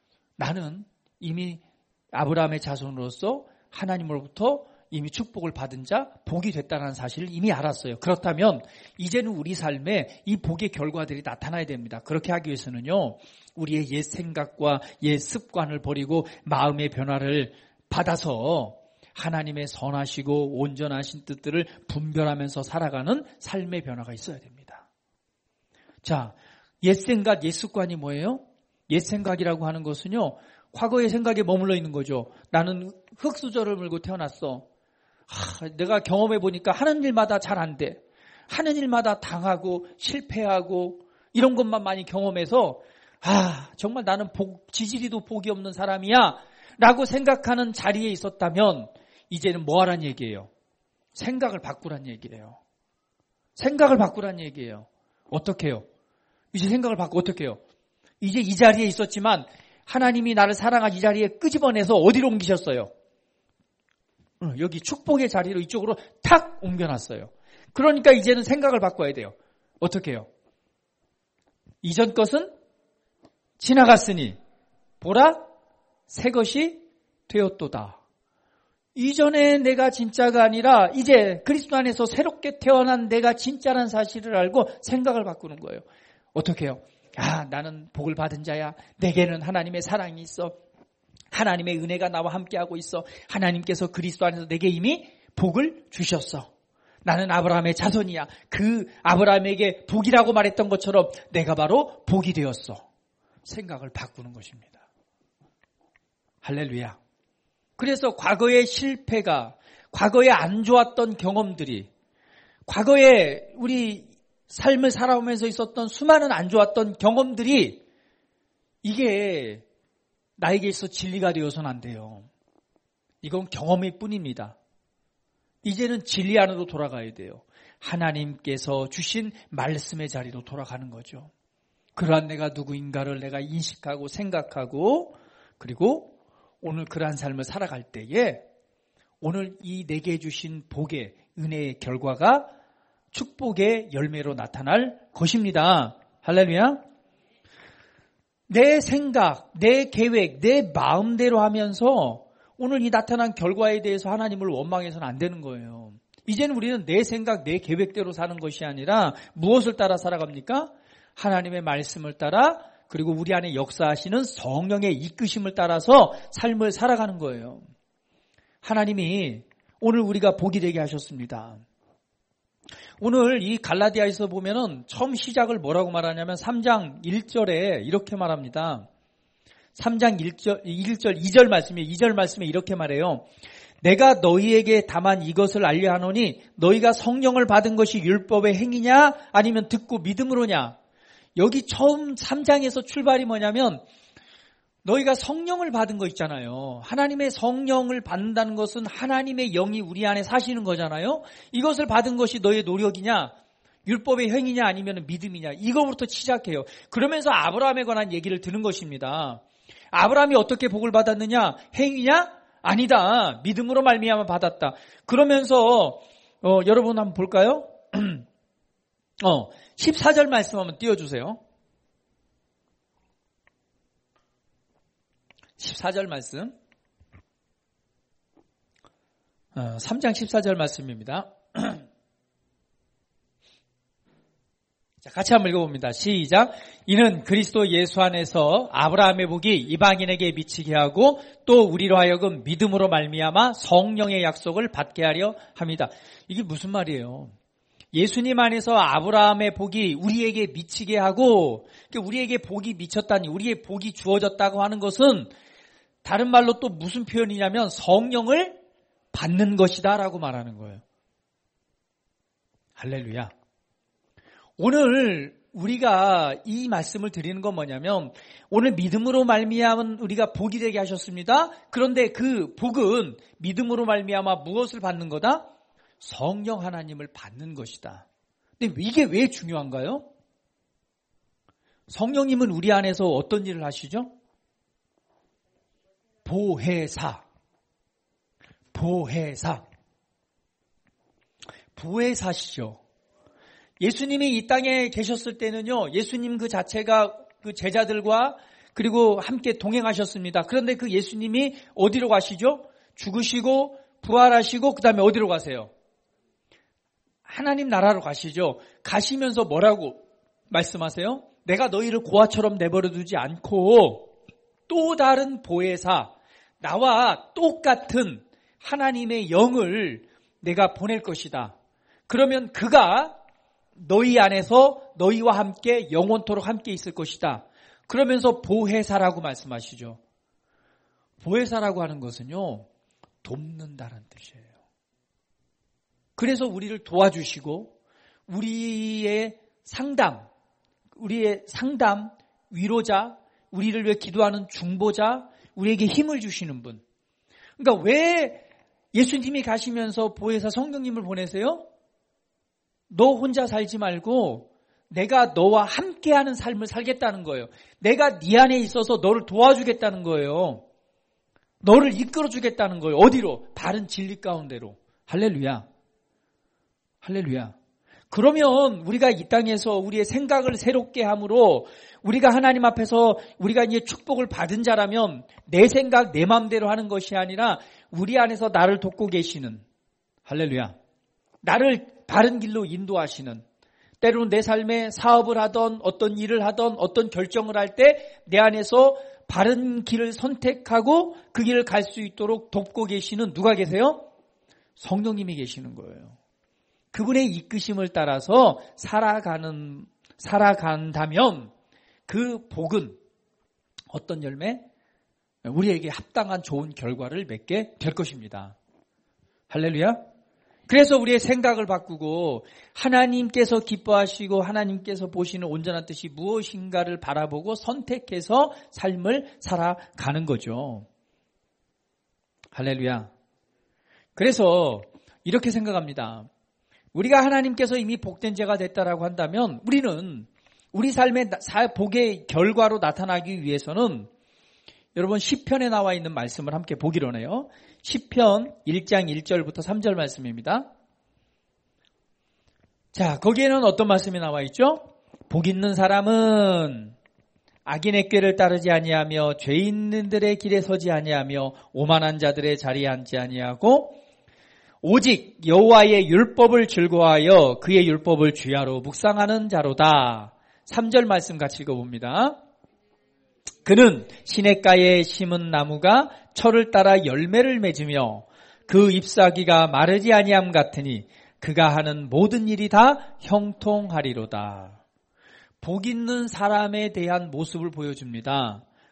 이미 아브라함의 자손으로서 하나님으로부터 이미 축복을 받은 자, 복이 됐다는 사실을 이미 알았어요. 그렇다면 이제는 우리 삶에 이 복의 결과들이 나타나야 됩니다. 그렇게 하기 위해서는요, 우리의 옛 생각과 옛 습관을 버리고 마음의 변화를 받아서 하나님의 선하시고 온전하신 뜻들을 분별하면서 살아가는 삶의 변화가 있어야 됩니다. 자, 옛 생각, 옛 습관이 뭐예요? 옛 생각이라고 하는 것은요, 과거의 생각에 머물러 있는 거죠. 나는 흙수저를 물고 태어났어. 내가 경험해 보니까 하는 일마다 잘 안 돼. 하는 일마다 당하고 실패하고 이런 것만 많이 경험해서 정말 나는 지지리도 복이 없는 사람이야 라고 생각하는 자리에 있었다면 이제는 뭐 하란 얘기예요? 생각을 바꾸란 얘기예요. 생각을 바꾸란 얘기예요. 어떻게 해요? 이제 생각을 바꾸고 어떻게 해요? 이제 이 자리에 있었지만 하나님이 나를 사랑한 이 자리에 끄집어내서 어디로 옮기셨어요? 여기 축복의 자리로 이쪽으로 탁 옮겨놨어요. 그러니까 이제는 생각을 바꿔야 돼요. 어떻게 해요? 이전 것은 지나갔으니 보라 새 것이 되었도다. 이전에 내가 진짜가 아니라 이제 그리스도 안에서 새롭게 태어난 내가 진짜란 사실을 알고 생각을 바꾸는 거예요. 어떻게 해요? 나는 복을 받은 자야. 내게는 하나님의 사랑이 있어. 하나님의 은혜가 나와 함께하고 있어. 하나님께서 그리스도 안에서 내게 이미 복을 주셨어. 나는 아브라함의 자손이야. 그 아브라함에게 복이라고 말했던 것처럼 내가 바로 복이 되었어. 생각을 바꾸는 것입니다. 할렐루야. 그래서 과거의 실패가, 과거에 안 좋았던 경험들이, 과거에 우리 삶을 살아오면서 있었던 수많은 안 좋았던 경험들이 이게 나에게 있어 진리가 되어서는 안 돼요. 이건 경험일 뿐입니다. 이제는 진리 안으로 돌아가야 돼요. 하나님께서 주신 말씀의 자리로 돌아가는 거죠. 그러한 내가 누구인가를 내가 인식하고 생각하고, 그리고 오늘 그러한 삶을 살아갈 때에 오늘 이 내게 주신 복의 은혜의 결과가 축복의 열매로 나타날 것입니다. 할렐루야. 내 생각, 내 계획, 내 마음대로 하면서 오늘 이 나타난 결과에 대해서 하나님을 원망해서는 안 되는 거예요. 이제는 우리는 내 생각, 내 계획대로 사는 것이 아니라 무엇을 따라 살아갑니까? 하나님의 말씀을 따라, 그리고 우리 안에 역사하시는 성령의 이끄심을 따라서 삶을 살아가는 거예요. 하나님이 오늘 우리가 복이 되게 하셨습니다. 오늘 이 갈라디아에서 보면은 처음 시작을 뭐라고 말하냐면 3장 1절에 이렇게 말합니다. 3장 1절 2절 말씀에 이렇게 말해요. 내가 너희에게 다만 이것을 알려 하노니 너희가 성령을 받은 것이 율법의 행위냐 아니면 듣고 믿음으로냐. 여기 처음 3장에서 출발이 뭐냐면 너희가 성령을 받은 거 있잖아요. 하나님의 성령을 받는다는 것은 하나님의 영이 우리 안에 사시는 거잖아요. 이것을 받은 것이 너의 노력이냐 율법의 행위냐 아니면 믿음이냐. 이거부터 시작해요. 그러면서 아브라함에 관한 얘기를 드는 것입니다. 아브라함이 어떻게 복을 받았느냐? 행위냐? 아니다. 믿음으로 말미암아 받았다. 그러면서 여러분 한번 볼까요? 14절 말씀 한번 띄워주세요. 14절 말씀. 3장 14절 말씀입니다. 자, 같이 한번 읽어봅니다. 시작. 이는 그리스도 예수 안에서 아브라함의 복이 이방인에게 미치게 하고 또 우리로 하여금 믿음으로 말미암아 성령의 약속을 받게 하려 합니다. 이게 무슨 말이에요? 예수님 안에서 아브라함의 복이 우리에게 미치게 하고 우리에게 복이 미쳤다니 우리의 복이 주어졌다고 하는 것은 다른 말로 또 무슨 표현이냐면 성령을 받는 것이다 라고 말하는 거예요. 할렐루야. 오늘 우리가 이 말씀을 드리는 건 뭐냐면 오늘 믿음으로 말미암은 우리가 복이 되게 하셨습니다. 그런데 그 복은 믿음으로 말미암아 무엇을 받는 거다? 성령 하나님을 받는 것이다. 근데 이게 왜 중요한가요? 성령님은 우리 안에서 어떤 일을 하시죠? 보혜사시죠. 예수님이 이 땅에 계셨을 때는요, 예수님 그 자체가 그 제자들과 그리고 함께 동행하셨습니다. 그런데 그 예수님이 어디로 가시죠? 죽으시고 부활하시고 그 다음에 어디로 가세요? 하나님 나라로 가시죠. 가시면서 뭐라고 말씀하세요? 내가 너희를 고아처럼 내버려 두지 않고 또 다른 보혜사, 나와 똑같은 하나님의 영을 내가 보낼 것이다. 그러면 그가 너희 안에서 너희와 함께 영원토록 함께 있을 것이다. 그러면서 보혜사라고 말씀하시죠. 보혜사라고 하는 것은요, 돕는다는 뜻이에요. 그래서 우리를 도와주시고 우리의 상담, 위로자, 우리를 위해 기도하는 중보자, 우리에게 힘을 주시는 분. 그러니까 왜 예수님이 가시면서 보혜사 성령님을 보내세요? 너 혼자 살지 말고 내가 너와 함께하는 삶을 살겠다는 거예요. 내가 네 안에 있어서 너를 도와주겠다는 거예요. 너를 이끌어주겠다는 거예요. 어디로? 바른 진리 가운데로. 할렐루야. 할렐루야. 그러면 우리가 이 땅에서 우리의 생각을 새롭게 함으로 우리가 하나님 앞에서 우리가 이제 축복을 받은 자라면 내 생각, 내 마음대로 하는 것이 아니라 우리 안에서 나를 돕고 계시는, 할렐루야, 나를 바른 길로 인도하시는, 때로는 내 삶에 사업을 하던 어떤 일을 하던 어떤 결정을 할 때 내 안에서 바른 길을 선택하고 그 길을 갈 수 있도록 돕고 계시는 누가 계세요? 성령님이 계시는 거예요. 그분의 이끄심을 따라서 살아간다면 그 복은 어떤 열매? 우리에게 합당한 좋은 결과를 맺게 될 것입니다. 할렐루야. 그래서 우리의 생각을 바꾸고 하나님께서 기뻐하시고 하나님께서 보시는 온전한 뜻이 무엇인가를 바라보고 선택해서 삶을 살아가는 거죠. 할렐루야. 그래서 이렇게 생각합니다. 우리가 하나님께서 이미 복된 자가 됐다라고 한다면 우리는 우리 삶의 복의 결과로 나타나기 위해서는 여러분 시편에 나와 있는 말씀을 함께 보기로 해요. 시편 1장 1절부터 3절 말씀입니다. 자, 거기에는 어떤 말씀이 나와 있죠? 복 있는 사람은 악인의 꾀를 따르지 아니하며 죄 있는들의 길에 서지 아니하며 오만한 자들의 자리에 앉지 아니하고 오직 여호와의 율법을 즐거워하여 그의 율법을 주야로 묵상하는 자로다. 3절 말씀 같이 읽어봅니다. 그는 시냇가에 심은 나무가 철을 따라 열매를 맺으며 그 잎사귀가 마르지 아니함 같으니 그가 하는 모든 일이 다 형통하리로다. 복 있는 사람에 대한 모습을 보여줍니다.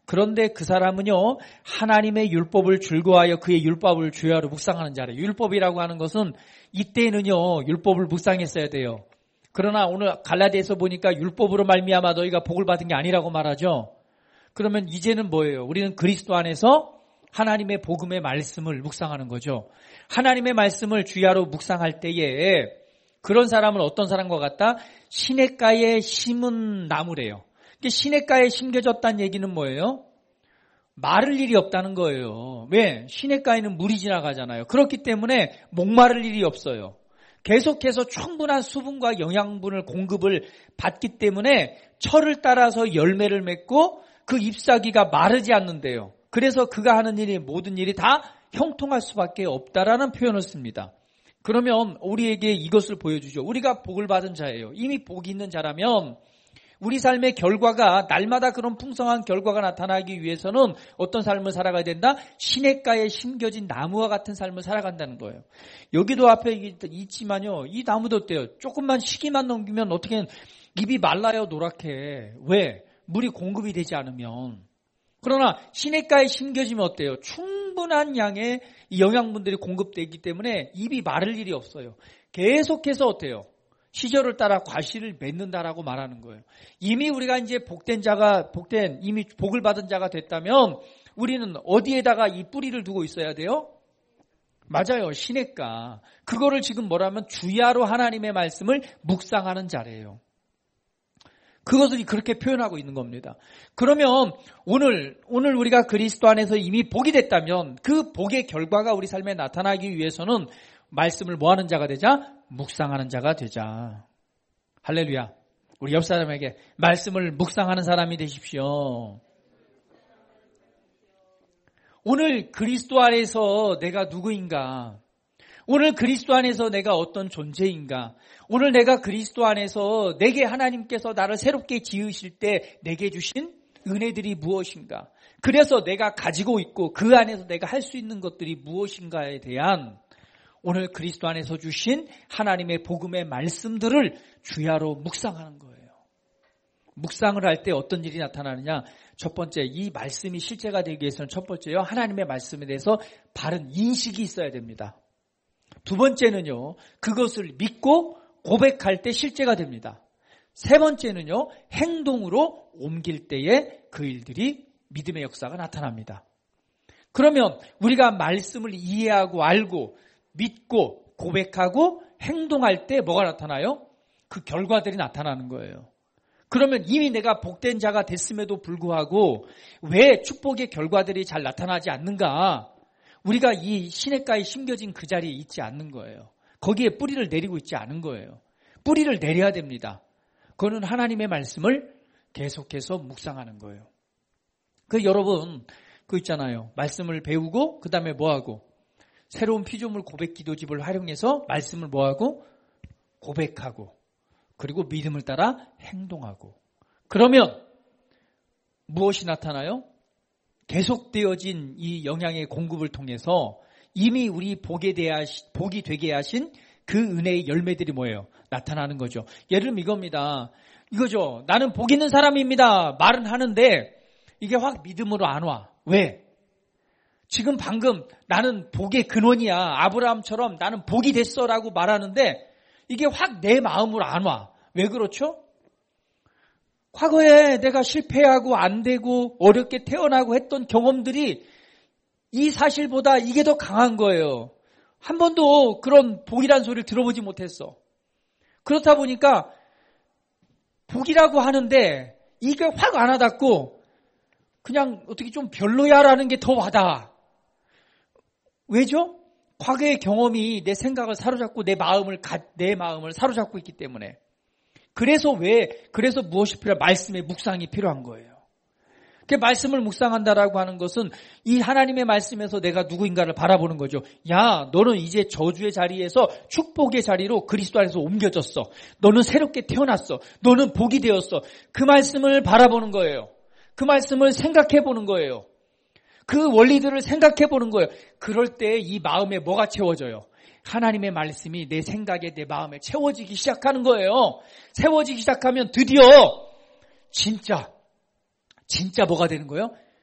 그런데 그 사람은요, 하나님의 율법을 즐거워하여 그의 율법을 주야로 묵상하는 자래요. 율법이라고 하는 것은 이때는요, 율법을 묵상했어야 돼요. 그러나 오늘 갈라디아서 보니까 율법으로 말미암아 너희가 복을 받은 게 아니라고 말하죠. 그러면 이제는 뭐예요? 우리는 그리스도 안에서 하나님의 복음의 말씀을 묵상하는 거죠. 하나님의 말씀을 주야로 묵상할 때에 그런 사람은 어떤 사람과 같다? 시냇가에 심은 나무래요. 시냇가에 심겨졌다는 얘기는 뭐예요? 마를 일이 없다는 거예요. 왜? 시냇가에는 물이 지나가잖아요. 그렇기 때문에 목마를 일이 없어요. 계속해서 충분한 수분과 영양분을 공급을 받기 때문에 철을 따라서 열매를 맺고 그 잎사귀가 마르지 않는데요. 그래서 그가 하는 일이 모든 일이 다 형통할 수밖에 없다라는 표현을 씁니다. 그러면 우리에게 이것을 보여주죠. 우리가 복을 받은 자예요. 이미 복이 있는 자라면 우리 삶의 결과가 날마다 그런 풍성한 결과가 나타나기 위해서는 어떤 삶을 살아가야 된다? 시냇가에 심겨진 나무와 같은 삶을 살아간다는 거예요. 여기도 앞에 있지만요. 이 나무도 어때요? 조금만 시기만 넘기면 어떻게 잎이 말라요, 노랗게. 왜? 물이 공급이 되지 않으면. 그러나 시냇가에 심겨지면 어때요? 충분한 양의 영양분들이 공급되기 때문에 잎이 마를 일이 없어요. 계속해서 어때요? 시절을 따라 과실을 맺는다라고 말하는 거예요. 이미 우리가 이제 이미 복을 받은 자가 됐다면 우리는 어디에다가 이 뿌리를 두고 있어야 돼요? 맞아요. 시냇가. 그거를 지금 뭐라면 주야로 하나님의 말씀을 묵상하는 자래요. 그것을 그렇게 표현하고 있는 겁니다. 그러면 오늘 우리가 그리스도 안에서 이미 복이 됐다면 그 복의 결과가 우리 삶에 나타나기 위해서는 말씀을 뭐하는 자가 되자? 묵상하는 자가 되자. 할렐루야. 우리 옆 사람에게 말씀을 묵상하는 사람이 되십시오. 오늘 그리스도 안에서 내가 누구인가? 오늘 그리스도 안에서 내가 어떤 존재인가? 오늘 내가 그리스도 안에서 내게 하나님께서 나를 새롭게 지으실 때 내게 주신 은혜들이 무엇인가? 그래서 내가 가지고 있고 그 안에서 내가 할 수 있는 것들이 무엇인가에 대한 오늘 그리스도 안에서 주신 하나님의 복음의 말씀들을 주야로 묵상하는 거예요. 묵상을 할 때 어떤 일이 나타나느냐? 첫 번째, 이 말씀이 실제가 되기 위해서는 첫 번째요, 하나님의 말씀에 대해서 바른 인식이 있어야 됩니다. 두 번째는요, 그것을 믿고 고백할 때 실제가 됩니다. 세 번째는요, 행동으로 옮길 때에 그 일들이 믿음의 역사가 나타납니다. 그러면 우리가 말씀을 이해하고 알고 믿고 고백하고 행동할 때 뭐가 나타나요? 그 결과들이 나타나는 거예요. 그러면 이미 내가 복된 자가 됐음에도 불구하고 왜 축복의 결과들이 잘 나타나지 않는가? 우리가 이 시냇가에 심겨진 그 자리에 있지 않는 거예요. 거기에 뿌리를 내리고 있지 않은 거예요. 뿌리를 내려야 됩니다. 그거는 하나님의 말씀을 계속해서 묵상하는 거예요. 여러분 그 있잖아요. 말씀을 배우고 그 다음에 뭐하고? 새로운 피조물 고백 기도집을 활용해서 말씀을 뭐하고? 고백하고 그리고 믿음을 따라 행동하고 그러면 무엇이 나타나요? 계속되어진 이 영양의 공급을 통해서 이미 우리 복이 되게 하신 그 은혜의 열매들이 뭐예요? 나타나는 거죠. 예를 들면 이겁니다. 이거죠. 나는 복 있는 사람입니다. 말은 하는데 이게 확 믿음으로 안 와. 왜? 지금 방금 나는 복의 근원이야. 아브라함처럼 나는 복이 됐어라고 말하는데 이게 확 내 마음으로 안 와. 왜 그렇죠? 과거에 내가 실패하고 안 되고 어렵게 태어나고 했던 경험들이 이 사실보다 이게 더 강한 거예요. 한 번도 그런 복이란 소리를 들어보지 못했어. 그렇다 보니까 복이라고 하는데 이게 확 안 와닿고 그냥 어떻게 좀 별로야라는 게 더 와닿아. 왜죠? 과거의 경험이 내 생각을 사로잡고 내 마음을 사로잡고 있기 때문에. 그래서 무엇이 필요해? 말씀의 묵상이 필요한 거예요. 그 말씀을 묵상한다라고 하는 것은 이 하나님의 말씀에서 내가 누구인가를 바라보는 거죠. 야, 너는 이제 저주의 자리에서 축복의 자리로 그리스도 안에서 옮겨졌어. 너는 새롭게 태어났어. 너는 복이 되었어. 그 말씀을 바라보는 거예요. 그 말씀을 생각해 보는 거예요. 그 원리들을 생각해 보는 거예요. 그럴 때 이 마음에 뭐가 채워져요? 하나님의 말씀이 내 생각에 내 마음에 채워지기 시작하는 거예요. 채워지기 시작하면 드디어 진짜 뭐가 되는 거예요?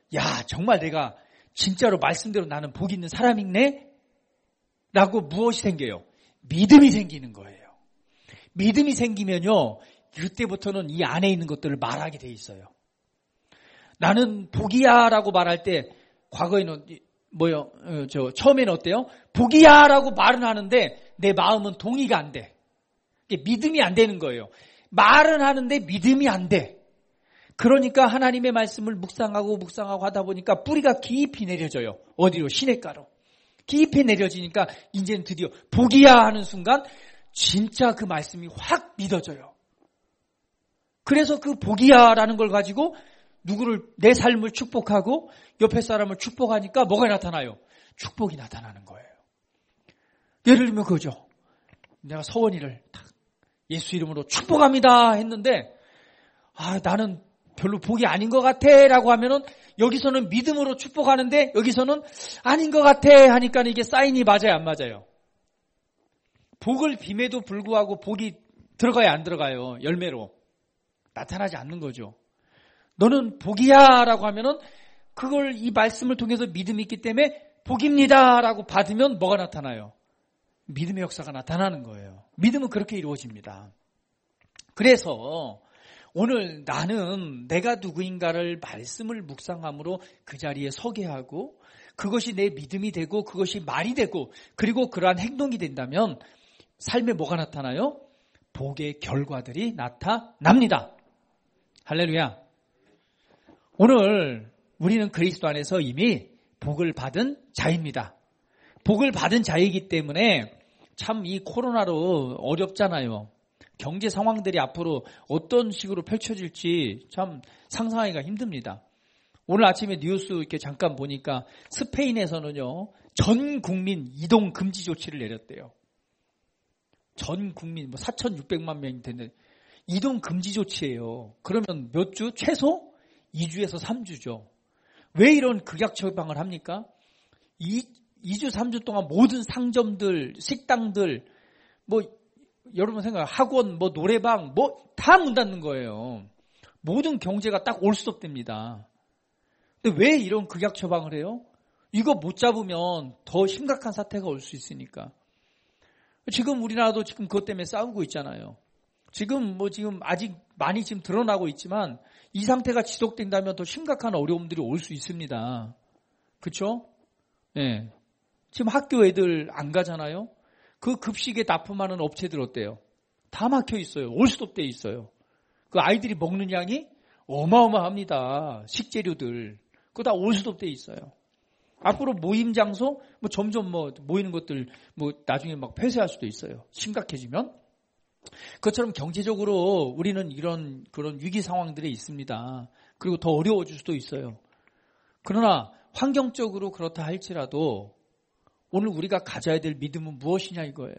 야, 정말 내가 진짜로 말씀대로 나는 복 있는 사람이네? 라고 무엇이 생겨요? 믿음이 생기는 거예요. 믿음이 생기면요, 그때부터는 이 안에 있는 것들을 말하게 돼 있어요. 나는 복이야 라고 말할 때, 과거에는 처음에는 어때요? 복이야 라고 말은 하는데 내 마음은 동의가 안 돼. 믿음이 안 되는 거예요. 말은 하는데 믿음이 안 돼. 그러니까 하나님의 말씀을 묵상하고 하다 보니까 뿌리가 깊이 내려져요. 어디로? 시냇가로. 깊이 내려지니까 이제는 드디어 복이야 하는 순간 진짜 그 말씀이 확 믿어져요. 그래서 그 복이야 라는 걸 가지고 내 삶을 축복하고 옆에 사람을 축복하니까 뭐가 나타나요? 축복이 나타나는 거예요. 예를 들면 그거죠. 내가 서원이를 딱 예수 이름으로 축복합니다 했는데 나는 별로 복이 아닌 것 같아 라고 하면은 여기서는 믿음으로 축복하는데 여기서는 아닌 것 같아 하니까 이게 사인이 맞아요, 안 맞아요? 복을 빔에도 불구하고 복이 들어가야 안 들어가요? 열매로 나타나지 않는 거죠. 너는 복이야 라고 하면은 그걸 이 말씀을 통해서 믿음이 있기 때문에 복입니다 라고 받으면 뭐가 나타나요? 믿음의 역사가 나타나는 거예요. 믿음은 그렇게 이루어집니다. 그래서 오늘 나는 내가 누구인가를 말씀을 묵상함으로 그 자리에 서게 하고 그것이 내 믿음이 되고 그것이 말이 되고 그리고 그러한 행동이 된다면 삶에 뭐가 나타나요? 복의 결과들이 나타납니다. 할렐루야. 오늘 우리는 그리스도 안에서 이미 복을 받은 자입니다. 복을 받은 자이기 때문에 참 이 코로나로 어렵잖아요. 경제 상황들이 앞으로 어떤 식으로 펼쳐질지 참 상상하기가 힘듭니다. 오늘 아침에 뉴스 이렇게 잠깐 보니까 스페인에서는요, 전 국민 이동 금지 조치를 내렸대요. 전 국민 4,600만 명이 됐는데 이동 금지 조치예요. 그러면 몇 주? 최소 2주에서 3주죠. 왜 이런 극약 처방을 합니까? 2주, 3주 동안 모든 상점들, 식당들, 여러분 생각해요. 학원, 노래방, 다 문 닫는 거예요. 모든 경제가 딱 올스톱됩니다. 근데 왜 이런 극약 처방을 해요? 이거 못 잡으면 더 심각한 사태가 올 수 있으니까. 지금 우리나라도 지금 그것 때문에 싸우고 있잖아요. 지금 아직 많이 지금 드러나고 있지만 이 상태가 지속된다면 더 심각한 어려움들이 올 수 있습니다. 그렇죠? 네. 지금 학교 애들 안 가잖아요. 그 급식에 납품하는 업체들 어때요? 다 막혀 있어요. 올스톱돼 있어요. 그 아이들이 먹는 양이 어마어마합니다. 식재료들. 그거 다 올스톱돼 있어요. 앞으로 모임 장소 점점 모이는 것들 나중에 막 폐쇄할 수도 있어요. 심각해지면. 그것처럼 경제적으로 우리는 그런 위기 상황들이 있습니다. 그리고 더 어려워질 수도 있어요. 그러나 환경적으로 그렇다 할지라도 오늘 우리가 가져야 될 믿음은 무엇이냐 이거예요.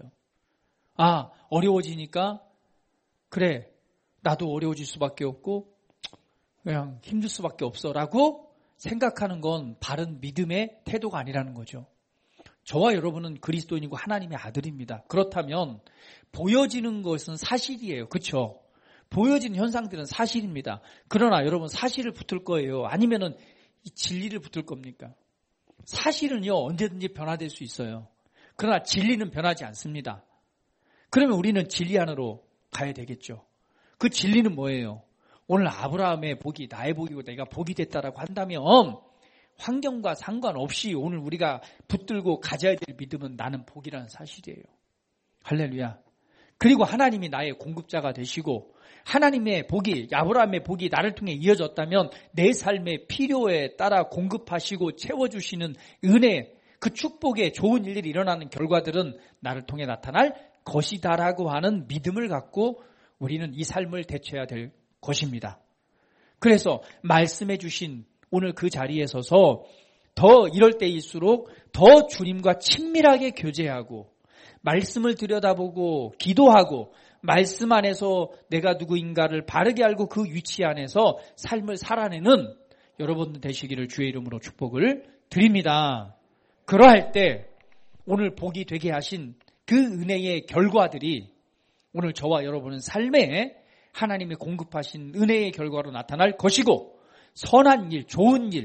어려워지니까 그래 나도 어려워질 수밖에 없고 그냥 힘들 수밖에 없어라고 생각하는 건 바른 믿음의 태도가 아니라는 거죠. 저와 여러분은 그리스도인이고 하나님의 아들입니다. 그렇다면 보여지는 것은 사실이에요. 그렇죠? 보여지는 현상들은 사실입니다. 그러나 여러분 사실을 붙을 거예요? 아니면은 이 진리를 붙을 겁니까? 사실은요 언제든지 변화될 수 있어요. 그러나 진리는 변하지 않습니다. 그러면 우리는 진리 안으로 가야 되겠죠. 그 진리는 뭐예요? 오늘 아브라함의 복이 나의 복이고 내가 복이 됐다라고 한다면 환경과 상관없이 오늘 우리가 붙들고 가져야 될 믿음은 나는 복이라는 사실이에요. 할렐루야. 그리고 하나님이 나의 공급자가 되시고 하나님의 복이 아브라함의 복이 나를 통해 이어졌다면 내 삶의 필요에 따라 공급하시고 채워주시는 은혜 그 축복의 좋은 일들이 일어나는 결과들은 나를 통해 나타날 것이다라고 하는 믿음을 갖고 우리는 이 삶을 대처해야 될 것입니다. 그래서 말씀해 주신 오늘 그 자리에 서서 더 이럴 때일수록 더 주님과 친밀하게 교제하고 말씀을 들여다보고 기도하고 말씀 안에서 내가 누구인가를 바르게 알고 그 위치 안에서 삶을 살아내는 여러분들 되시기를 주의 이름으로 축복을 드립니다. 그러할 때 오늘 복이 되게 하신 그 은혜의 결과들이 오늘 저와 여러분은 삶에 하나님이 공급하신 은혜의 결과로 나타날 것이고 선한 일, 좋은 일,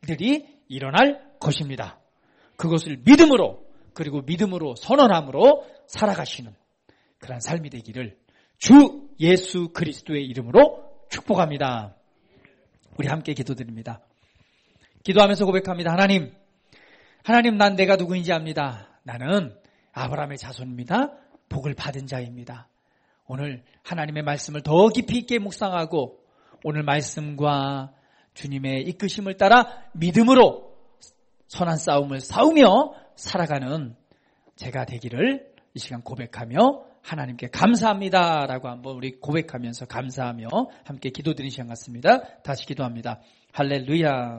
일들이 일어날 것입니다. 그것을 믿음으로, 그리고 믿음으로 선언함으로 살아가시는 그런 삶이 되기를 주 예수 그리스도의 이름으로 축복합니다. 우리 함께 기도드립니다. 기도하면서 고백합니다. 하나님, 난 내가 누구인지 압니다. 나는 아브라함의 자손입니다. 복을 받은 자입니다. 오늘 하나님의 말씀을 더 깊이 있게 묵상하고 오늘 말씀과 주님의 이끄심을 따라 믿음으로 선한 싸움을 싸우며 살아가는 제가 되기를 이 시간 고백하며 하나님께 감사합니다라고 한번 우리 고백하면서 감사하며 함께 기도드리는 시간 같습니다. 다시 기도합니다. 할렐루야.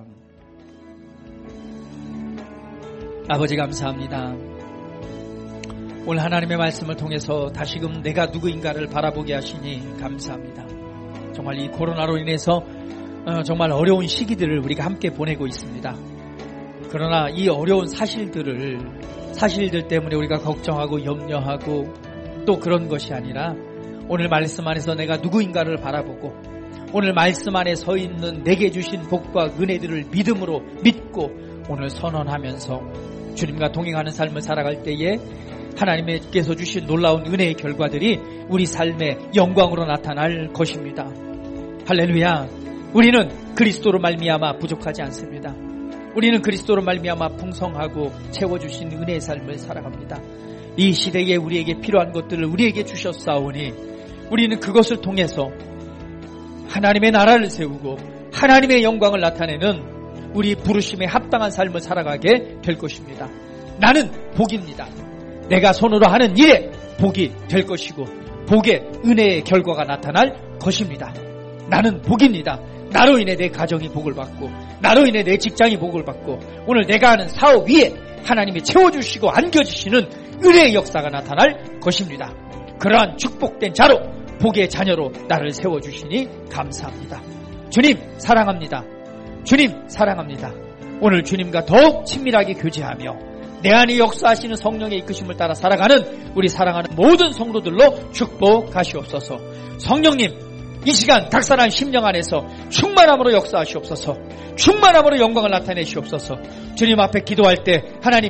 아버지 감사합니다. 오늘 하나님의 말씀을 통해서 다시금 내가 누구인가를 바라보게 하시니 감사합니다. 정말 이 코로나로 인해서 정말 어려운 시기들을 우리가 함께 보내고 있습니다. 그러나 이 어려운 사실들 때문에 우리가 걱정하고 염려하고 또 그런 것이 아니라 오늘 말씀 안에서 내가 누구인가를 바라보고 오늘 말씀 안에 서 있는 내게 주신 복과 은혜들을 믿음으로 믿고 오늘 선언하면서 주님과 동행하는 삶을 살아갈 때에 하나님께서 주신 놀라운 은혜의 결과들이 우리 삶의 영광으로 나타날 것입니다. 할렐루야. 우리는 그리스도로 말미암아 부족하지 않습니다. 우리는 그리스도로 말미암아 풍성하고 채워주신 은혜의 삶을 살아갑니다. 이 시대에 우리에게 필요한 것들을 우리에게 주셨사오니 우리는 그것을 통해서 하나님의 나라를 세우고 하나님의 영광을 나타내는 우리 부르심에 합당한 삶을 살아가게 될 것입니다. 나는 복입니다. 내가 손으로 하는 일에 복이 될 것이고 복의 은혜의 결과가 나타날 것입니다. 나는 복입니다. 나로 인해 내 가정이 복을 받고 나로 인해 내 직장이 복을 받고 오늘 내가 하는 사업 위에 하나님이 채워주시고 안겨주시는 은혜의 역사가 나타날 것입니다. 그러한 축복된 자로 복의 자녀로 나를 세워주시니 감사합니다. 주님 사랑합니다. 주님 사랑합니다. 오늘 주님과 더욱 친밀하게 교제하며 내 안에 역사하시는 성령의 이끄심을 따라 살아가는 우리 사랑하는 모든 성도들로 축복하시옵소서. 성령님 이 시간 각사한 심령 안에서 충만함으로 역사하시옵소서. 충만함으로 영광을 나타내시옵소서. 주님 앞에 기도할 때 하나님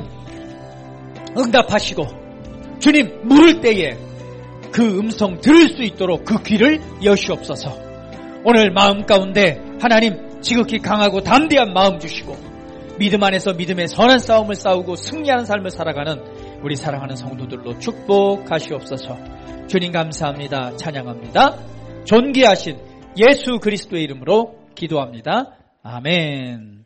응답하시고 주님 물을 때에 그 음성 들을 수 있도록 그 귀를 여시옵소서. 오늘 마음 가운데 하나님 지극히 강하고 담대한 마음 주시고 믿음 안에서 믿음의 선한 싸움을 싸우고 승리하는 삶을 살아가는 우리 사랑하는 성도들로 축복하시옵소서. 주님 감사합니다. 찬양합니다. 존귀하신 예수 그리스도의 이름으로 기도합니다. 아멘.